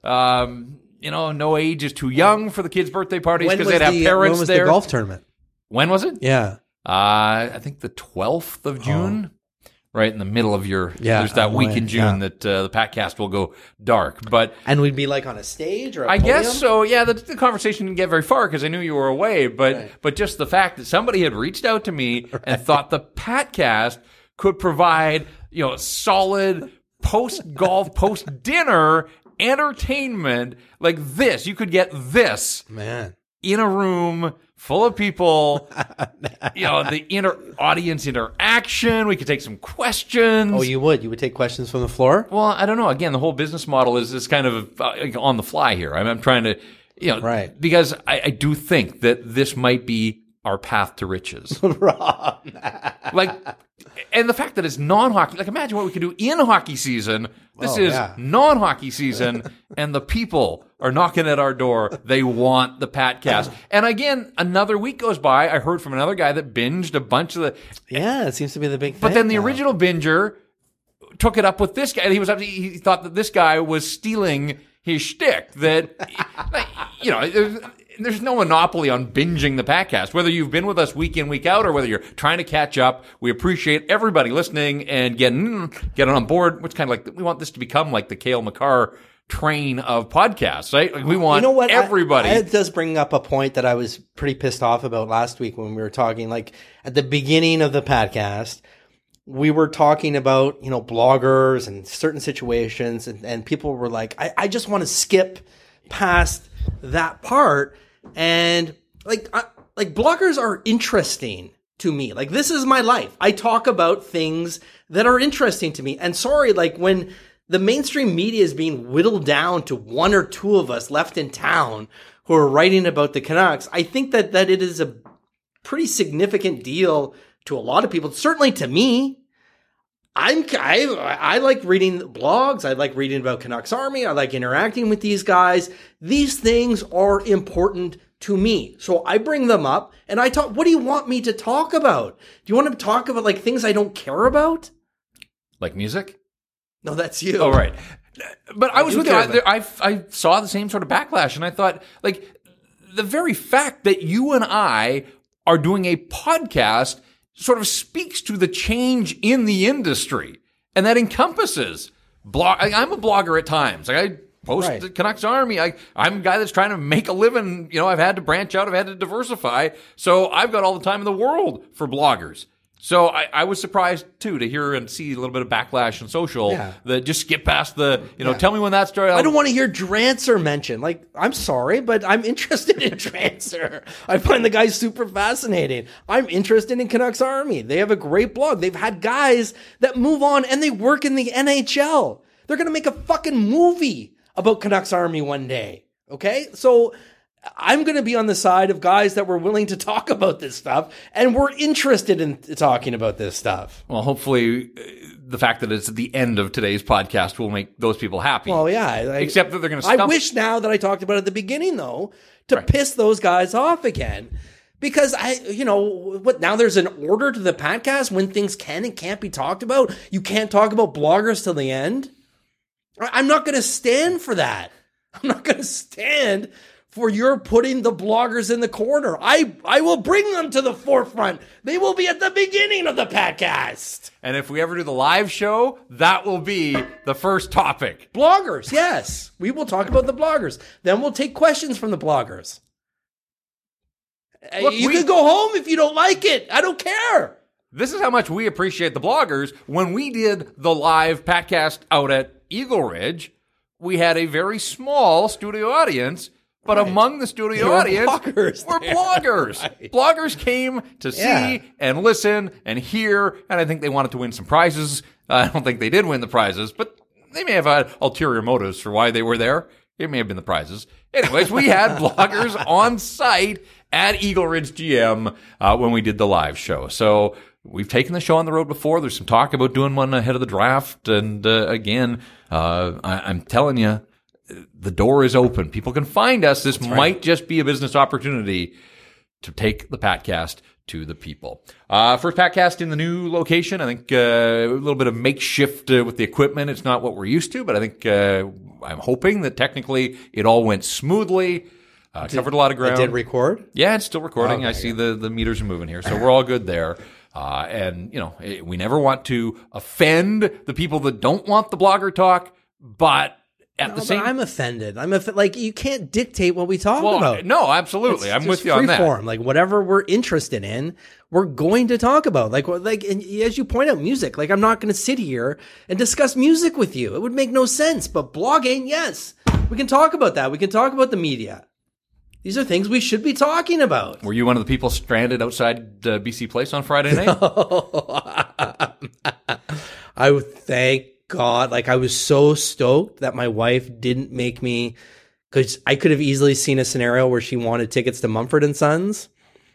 Speaker 3: Um, you know, no age is too young for the kids' birthday parties
Speaker 4: When
Speaker 3: because
Speaker 4: was
Speaker 3: they'd have
Speaker 4: the
Speaker 3: parents
Speaker 4: when was
Speaker 3: there.
Speaker 4: the golf tournament?
Speaker 3: When was it?
Speaker 4: Yeah.
Speaker 3: Uh, I think the twelfth of June. Right in the middle of your,
Speaker 4: Yeah,
Speaker 3: there's that
Speaker 4: I'm
Speaker 3: week
Speaker 4: away,
Speaker 3: in June
Speaker 4: yeah.
Speaker 3: that uh, the podcast will go dark. But
Speaker 4: And we'd be like on a stage or a
Speaker 3: I
Speaker 4: podium?
Speaker 3: guess so. Yeah, the, the conversation didn't get very far because I knew you were away. But
Speaker 4: Right.
Speaker 3: but just the fact that somebody had reached out to me and thought the Patcast could provide, you know, solid post golf, post dinner entertainment like this. You could get this
Speaker 4: Man.
Speaker 3: in a room full of people. You know, the inter audience interaction. We could take some questions.
Speaker 4: Oh, you would? You would take questions from the floor?
Speaker 3: Well, I don't know. Again, the whole business model is, is kind of uh, on the fly here. I'm, I'm trying to, you know,
Speaker 4: Right.
Speaker 3: because I, I do think that this might be our path to riches. Like, and the fact that it's non-hockey, like imagine what we could do in hockey season. This
Speaker 4: Oh,
Speaker 3: is
Speaker 4: yeah.
Speaker 3: non-hockey season and the people are knocking at our door. They want the Patcast. And again, another week goes by. I heard from another guy that binged a bunch of the,
Speaker 4: Yeah, it seems to be the big thing.
Speaker 3: but then the
Speaker 4: now.
Speaker 3: original binger took it up with this guy. He was he thought that this guy was stealing his shtick. That like, you know, there's, there's no monopoly on binging the Patcast. Whether you've been with us week in week out, or whether you're trying to catch up, we appreciate everybody listening and getting getting on board. Which kind of like we want this to become like the Cale Makar train of podcasts, right? Like we want
Speaker 4: You know what? I-
Speaker 3: everybody.
Speaker 4: I, it does bring up a point that I was pretty pissed off about last week when we were talking. Like at the beginning of the podcast, we were talking about, you know, bloggers and certain situations, and, and people were like, I, I just want to skip past that part. And like, I, like bloggers are interesting to me. Like this is my life. I talk about things that are interesting to me. And sorry, like when the mainstream media is being whittled down to one or two of us left in town who are writing about the Canucks, I think that, that it is a pretty significant deal to a lot of people. Certainly to me. I'm, I, I like reading blogs. I like reading about Canucks Army. I like interacting with these guys. These things are important to me. So I bring them up and I talk, what do you want me to talk about? Do you want to talk about like things I don't care about?
Speaker 3: Like music?
Speaker 4: No, that's you.
Speaker 3: Oh, right. But I was
Speaker 4: do
Speaker 3: with you.
Speaker 4: care
Speaker 3: I,
Speaker 4: about
Speaker 3: I, I saw the same sort of backlash, and I thought, like, the very fact that you and I are doing a podcast sort of speaks to the change in the industry, and that encompasses blog. I, I'm a blogger at times. Like I post
Speaker 4: Right.
Speaker 3: the Canucks Army. I, I'm a guy that's trying to make a living. You know, I've had to branch out. I've had to diversify. So I've got all the time in the world for bloggers. So I, I was surprised too to hear and see a little bit of backlash on social
Speaker 4: Yeah.
Speaker 3: that just skip past the, you know, tell me when that started.
Speaker 4: I don't want to hear Drancer mentioned. Like, I'm sorry, but I'm interested in Drancer. I find the guy super fascinating. I'm interested in Canucks Army. They have a great blog. They've had guys that move on and they work in the N H L. They're going to make a fucking movie about Canucks Army one day. Okay? So I'm going to be on the side of guys that were willing to talk about this stuff and we're interested in talking about this stuff.
Speaker 3: Well, hopefully uh, the fact that it's at the end of today's podcast will make those people happy.
Speaker 4: Well, yeah. I,
Speaker 3: Except that they're going to
Speaker 4: I
Speaker 3: stump.
Speaker 4: wish now that I talked about it at the beginning, though, to
Speaker 3: Right.
Speaker 4: piss those guys off again. Because I, you know, what now there's an order to the podcast when things can and can't be talked about. You can't talk about bloggers till the end. I- I'm not going to stand for that. I'm not going to stand for your putting the bloggers in the corner. I, I will bring them to the forefront. They will be at the beginning of the podcast.
Speaker 3: And if we ever do the live show, that will be the first topic.
Speaker 4: Bloggers, yes. We will talk about the bloggers. Then we'll take questions from the bloggers.
Speaker 3: Look,
Speaker 4: you
Speaker 3: we-
Speaker 4: can go home if you don't like it. I don't care.
Speaker 3: This is how much we appreciate the bloggers. When we did the live podcast out at Eagle Ridge, we had a very small studio audience, But
Speaker 4: Right.
Speaker 3: among the studio
Speaker 4: There were
Speaker 3: audience
Speaker 4: bloggers
Speaker 3: were
Speaker 4: there.
Speaker 3: bloggers.
Speaker 4: Right.
Speaker 3: Bloggers came to see
Speaker 4: Yeah.
Speaker 3: and listen and hear, and I think they wanted to win some prizes. I don't think they did win the prizes, but they may have had ulterior motives for why they were there. It may have been the prizes. Anyways, we had bloggers on site at Eagle Ridge G M uh, when we did the live show. So we've taken the show on the road before. There's some talk about doing one ahead of the draft. And uh, again, uh, I- I'm telling you, the door is open. People can find us. This might just be a business opportunity to take the Patcast to the people. Uh, first Patcast in the new location. I think uh, a little bit of makeshift uh, with the equipment. It's not what we're used to, but I think uh, I'm hoping that technically it all went smoothly. Uh, covered a lot of
Speaker 4: It
Speaker 3: ground.
Speaker 4: did record?
Speaker 3: Yeah, it's still recording.
Speaker 4: Okay,
Speaker 3: I see the, the meters are moving here. So we're all good there. Uh, and, you know, it, we never want to offend the people that don't want the blogger talk, but at
Speaker 4: No,
Speaker 3: the
Speaker 4: but
Speaker 3: same
Speaker 4: I'm offended. I'm off- like, you can't dictate what we talk
Speaker 3: well,
Speaker 4: about.
Speaker 3: no, absolutely.
Speaker 4: It's
Speaker 3: I'm
Speaker 4: just
Speaker 3: with you on
Speaker 4: free
Speaker 3: that.
Speaker 4: form. Like whatever we're interested in, we're going to talk about. Like, like, and as you point out, music. Like, I'm not going to sit here and discuss music with you. It would make no sense. But blogging, yes, we can talk about that. We can talk about the media. These are things we should be talking about.
Speaker 3: Were you one of the people stranded outside uh, B C Place on Friday night?
Speaker 4: I would thank God. Like, I was so stoked that my wife didn't make me, because I could have easily seen a scenario where she wanted tickets to Mumford and Sons.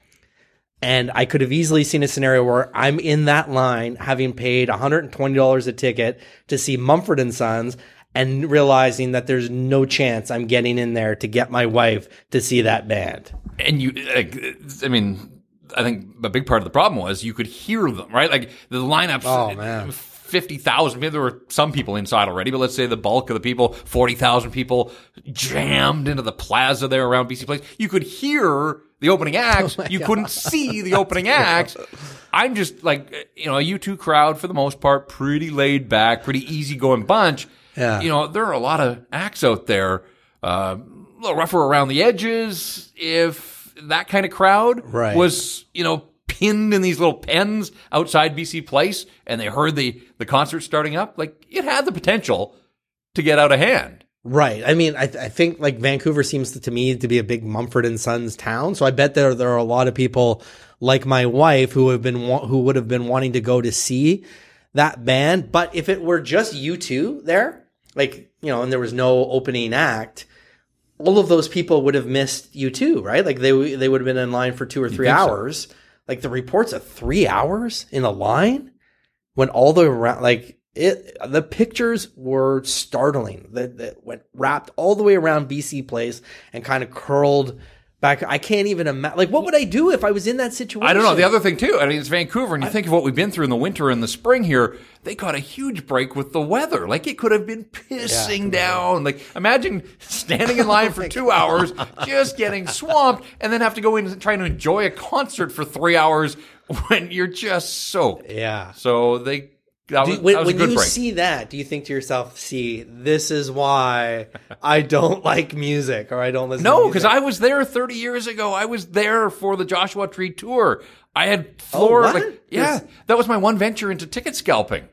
Speaker 4: And I could have easily seen a scenario where I'm in that line having paid one hundred twenty dollars a ticket to see Mumford and Sons and realizing that there's no chance I'm getting in there to get my wife to see that band.
Speaker 3: And you, like, I mean, I think a big part of the problem was you could hear them, right? Like the lineups,
Speaker 4: Oh, man.
Speaker 3: fifty thousand, maybe there were some people inside already, but let's say the bulk of the people, forty thousand people jammed into the plaza there around B C Place. You could hear the opening acts.
Speaker 4: Oh
Speaker 3: you couldn't see the opening acts. I'm just like, you know, a U two crowd for the most part, pretty laid back, pretty easygoing bunch.
Speaker 4: Yeah.
Speaker 3: You know, there are a lot of acts out there, uh, a little rougher around the edges. If that kind of crowd
Speaker 4: Right.
Speaker 3: was, you know, pinned in these little pens outside B C Place and they heard the, the concert starting up, like it had the potential to get out of hand.
Speaker 4: Right. I mean, I, I think like Vancouver seems to, to me to be a big Mumford and Sons town. So I bet there there are a lot of people like my wife who have been wa- who would have been wanting to go to see that band. But if it were just you two there, like, you know, and there was no opening act, all of those people would have missed you too, right? Like they they would have been in line for two or three
Speaker 3: think so?
Speaker 4: hours. Like the reports of three hours in a line when all the around, like it, the pictures were startling. That that went wrapped all the way around B C Place and kind of curled back. I can't even imagine. Like, what would I do if I was in that situation?
Speaker 3: I don't know. The other thing too, I mean, it's Vancouver and you think of what we've been through in the winter and the spring here, they got a huge break with the weather. Like it could have been pissing down. Like imagine standing in line for two hours, just getting swamped and then have to go in and try to enjoy a concert for three hours when you're just soaked.
Speaker 4: Yeah.
Speaker 3: So they, that was,
Speaker 4: Do, when
Speaker 3: that was
Speaker 4: when
Speaker 3: a good
Speaker 4: you
Speaker 3: break.
Speaker 4: see that, do you think to yourself, see, this is why I don't like music or I don't listen to
Speaker 3: No,
Speaker 4: music?
Speaker 3: because I was there thirty years ago. I was there for the Joshua Tree tour. I had floor,
Speaker 4: Oh, what?
Speaker 3: like, yeah, that was my one venture into ticket scalping.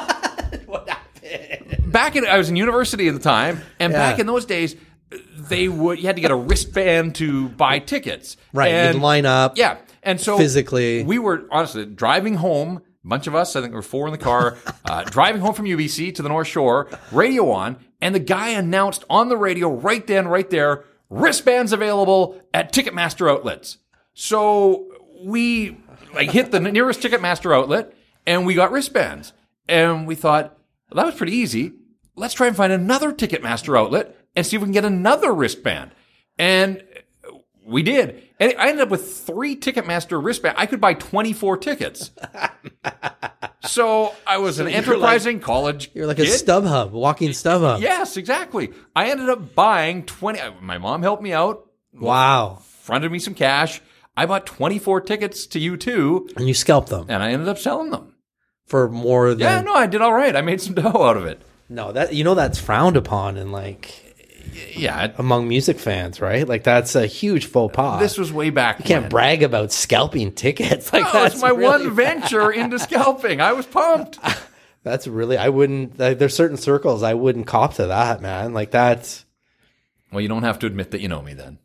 Speaker 4: What happened?
Speaker 3: Back in, I was in university at the time, and
Speaker 4: Yeah.
Speaker 3: back in those days, they would, you had to get a wristband to buy tickets.
Speaker 4: Right,
Speaker 3: And,
Speaker 4: you'd line up.
Speaker 3: Yeah. And so
Speaker 4: physically.
Speaker 3: we were honestly driving home, a bunch of us, I think there were four in the car, uh, driving home from U B C to the North Shore, radio on, and the guy announced on the radio right then, right there, wristbands available at Ticketmaster outlets. So we like hit the nearest Ticketmaster outlet and we got wristbands. And we thought, well, that was pretty easy. Let's try and find another Ticketmaster outlet and see if we can get another wristband. And we did. And I ended up with three Ticketmaster wristbands. I could buy twenty-four tickets. So I was an
Speaker 4: you're
Speaker 3: enterprising college
Speaker 4: You're like
Speaker 3: kid.
Speaker 4: a StubHub, walking StubHub.
Speaker 3: Yes, exactly. I ended up buying twenty. My mom helped me out,
Speaker 4: Wow.
Speaker 3: fronted me some cash. I bought twenty-four tickets to U two,
Speaker 4: And you scalp them
Speaker 3: and I ended up selling them.
Speaker 4: for more than
Speaker 3: Yeah, no, I did all right. I made some dough out of it.
Speaker 4: no, that you know that's frowned upon in like
Speaker 3: Yeah,
Speaker 4: among music fans, right? Like that's a huge faux pas.
Speaker 3: this was way back.
Speaker 4: you can't
Speaker 3: when.
Speaker 4: brag about scalping tickets. Like
Speaker 3: No,
Speaker 4: that's
Speaker 3: it's my
Speaker 4: really
Speaker 3: one venture into scalping. I was pumped.
Speaker 4: That's really I wouldn't. Like, there's certain circles I wouldn't cop to that, man. Like that's
Speaker 3: Well, you don't have to admit that you know me then.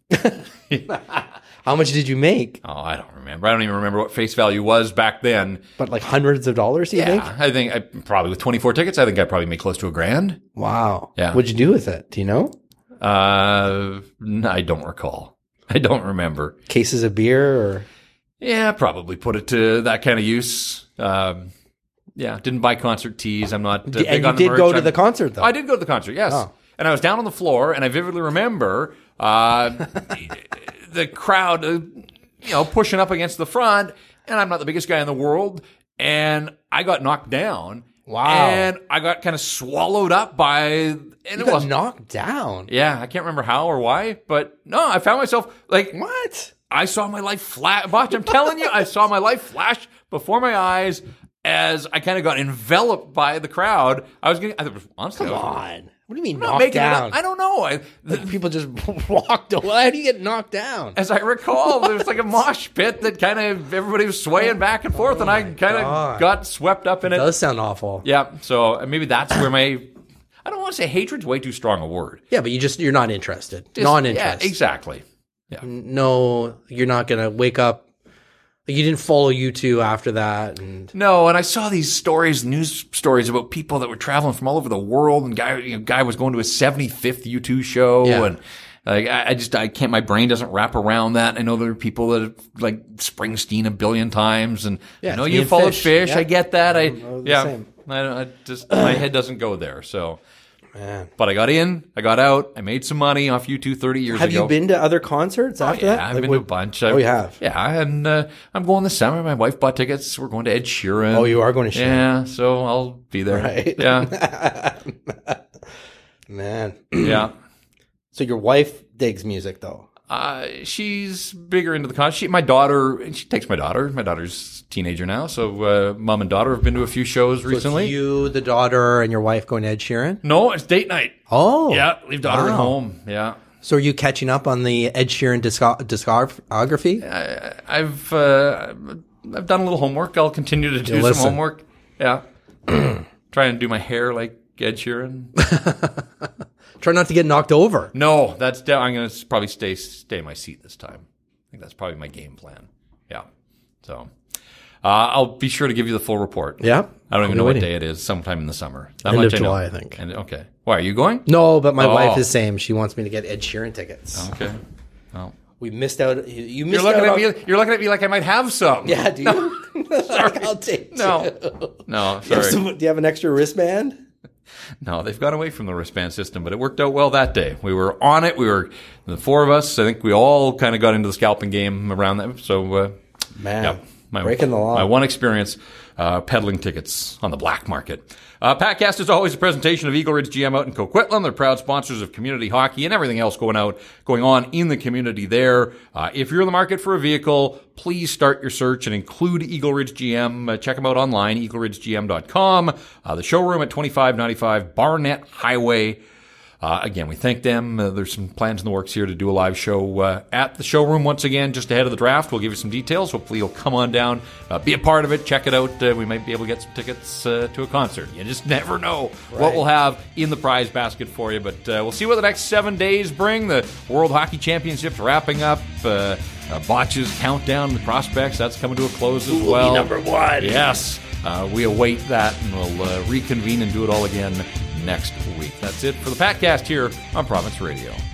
Speaker 4: How much did you make?
Speaker 3: Oh, I don't remember. I don't even remember what face value was back then.
Speaker 4: But like hundreds of dollars, you
Speaker 3: Yeah,
Speaker 4: think?
Speaker 3: I think I probably with twenty-four tickets, I think I probably made close to a grand.
Speaker 4: Wow.
Speaker 3: Yeah.
Speaker 4: What'd you do with it? Do you know?
Speaker 3: Uh, I don't recall. I don't remember.
Speaker 4: Cases of beer or?
Speaker 3: Yeah, probably put it to that kind of use. Um, yeah, didn't buy concert tees. I'm not uh, big
Speaker 4: And you
Speaker 3: on the
Speaker 4: did
Speaker 3: merch.
Speaker 4: go to
Speaker 3: I'm-
Speaker 4: the concert though?
Speaker 3: I did go to the concert, yes.
Speaker 4: Oh.
Speaker 3: And I was down on the floor, and I vividly remember uh, the crowd, uh, you know, pushing up against the front, and I'm not the biggest guy in the world, and I got knocked down.
Speaker 4: Wow.
Speaker 3: And I got kind of swallowed up by, and
Speaker 4: You
Speaker 3: it
Speaker 4: got
Speaker 3: was
Speaker 4: knocked down.
Speaker 3: yeah, I can't remember how or why, but no, I found myself like
Speaker 4: What?
Speaker 3: I saw my life flash. Botch, I'm telling you, I saw my life flash before my eyes as I kind of got enveloped by the crowd. I was getting, I was, honestly,
Speaker 4: Come
Speaker 3: I was,
Speaker 4: on. What do you mean
Speaker 3: I'm not
Speaker 4: knocked
Speaker 3: making it
Speaker 4: down?
Speaker 3: up. I don't know. I, the,
Speaker 4: Like people just walked away. How do you get knocked down?
Speaker 3: as I recall, there was like a mosh pit that kind of everybody was swaying back and forth, and I kind of
Speaker 4: God.
Speaker 3: got swept up in
Speaker 4: It
Speaker 3: it.
Speaker 4: does sound awful.
Speaker 3: Yeah, so maybe that's where my. I don't want to say hatred's way too strong a word.
Speaker 4: Yeah, but you just you're not interested.
Speaker 3: Just-
Speaker 4: Non-interest.
Speaker 3: Yeah, exactly.
Speaker 4: No, you're not gonna wake up. Like you didn't follow U two after that, and
Speaker 3: No, and I saw these stories, news stories about people that were traveling from all over the world, and guy, you know, guy was going to his seventy-fifth U two show,
Speaker 4: Yeah.
Speaker 3: and like I, I just I can't, my brain doesn't wrap around that. I know there are people that have like Springsteen a billion times, and
Speaker 4: Yeah,
Speaker 3: I know
Speaker 4: it's
Speaker 3: you
Speaker 4: me and
Speaker 3: followed
Speaker 4: Fish.
Speaker 3: Fish.
Speaker 4: Yeah.
Speaker 3: I get that. I
Speaker 4: the
Speaker 3: yeah,
Speaker 4: same.
Speaker 3: I, don't- I just my head doesn't go there. So,
Speaker 4: man.
Speaker 3: but I got in, I got out, I made some money off U two thirty years
Speaker 4: Have
Speaker 3: ago.
Speaker 4: you been to other concerts after
Speaker 3: Yeah,
Speaker 4: that?
Speaker 3: I've
Speaker 4: Like,
Speaker 3: been
Speaker 4: what-
Speaker 3: to a bunch.
Speaker 4: Oh, you have?
Speaker 3: Yeah, and uh, I'm going this summer. My wife bought tickets. We're going to Ed Sheeran.
Speaker 4: Oh, you are going to Sheeran.
Speaker 3: Yeah, so I'll be there.
Speaker 4: Right.
Speaker 3: Yeah,
Speaker 4: Man.
Speaker 3: yeah.
Speaker 4: So your wife digs music though.
Speaker 3: Uh, she's bigger into the concert. She, my daughter, and she takes my daughter. My daughter's a teenager now, so uh, mom and daughter have been to a few shows recently.
Speaker 4: It's you, the daughter, and your wife going to Ed Sheeran?
Speaker 3: No, it's date night.
Speaker 4: Oh.
Speaker 3: Yeah, leave daughter at
Speaker 4: Wow.
Speaker 3: home. Yeah,
Speaker 4: So are you catching up on the Ed Sheeran disco- discography?
Speaker 3: I, I've uh, I've done a little homework. I'll continue to do some
Speaker 4: listen.
Speaker 3: homework. Yeah, try and do my hair like Ed Sheeran.
Speaker 4: Try not to get knocked over.
Speaker 3: No, that's de- I'm going to probably stay stay in my seat this time. I think that's probably my game plan. Yeah. So uh, I'll be sure to give you the full report.
Speaker 4: Yeah.
Speaker 3: I don't even
Speaker 4: I'm
Speaker 3: know
Speaker 4: waiting.
Speaker 3: what day it is. Sometime in the summer. That
Speaker 4: End
Speaker 3: much
Speaker 4: of
Speaker 3: I know.
Speaker 4: July, I think.
Speaker 3: And, okay. Why are you going?
Speaker 4: No, but my
Speaker 3: Oh.
Speaker 4: wife is saying she wants me to get Ed Sheeran tickets.
Speaker 3: Okay. Well,
Speaker 4: We missed out. You you missed
Speaker 3: you're looking
Speaker 4: out
Speaker 3: at
Speaker 4: on-
Speaker 3: me. You're looking at me like I might have some.
Speaker 4: Yeah, do you? I'll take
Speaker 3: No.
Speaker 4: two.
Speaker 3: No.
Speaker 4: Do you, have
Speaker 3: Sorry.
Speaker 4: some- do you have an extra wristband?
Speaker 3: No, they've gone away from the wristband system, but it worked out well that day. We were on it. We were the four of us. I think we all kind of got into the scalping game around that. So, uh,
Speaker 4: Man,
Speaker 3: yeah, my,
Speaker 4: breaking the law.
Speaker 3: My one experience uh, peddling tickets on the black market. Uh, Patcast is always a presentation of Eagle Ridge G M out in Coquitlam. They're proud sponsors of community hockey and everything else going out, going on in the community there. Uh, if you're in the market for a vehicle, please start your search and include Eagle Ridge G M. Uh, check them out online, eagle ridge g m dot com. Uh, the showroom at twenty-five ninety-five Barnett Highway. Uh, again, we thank them. Uh, there's some plans in the works here to do a live show uh, at the showroom once again, just ahead of the draft. We'll give you some details. Hopefully, you'll come on down, uh, be a part of it, check it out. Uh, we might be able to get some tickets uh, to a concert. You just never know what
Speaker 4: Right.
Speaker 3: we'll have in the prize basket for you. But uh, we'll see what the next seven days bring. The World Hockey Championships wrapping up. Uh, uh, Botch's countdown, the prospects, that's coming to a close as well.
Speaker 4: number one.
Speaker 3: Yes. Uh, we await that, and we'll uh, reconvene and do it all again next week. That's it for the Patcast here on Province Radio.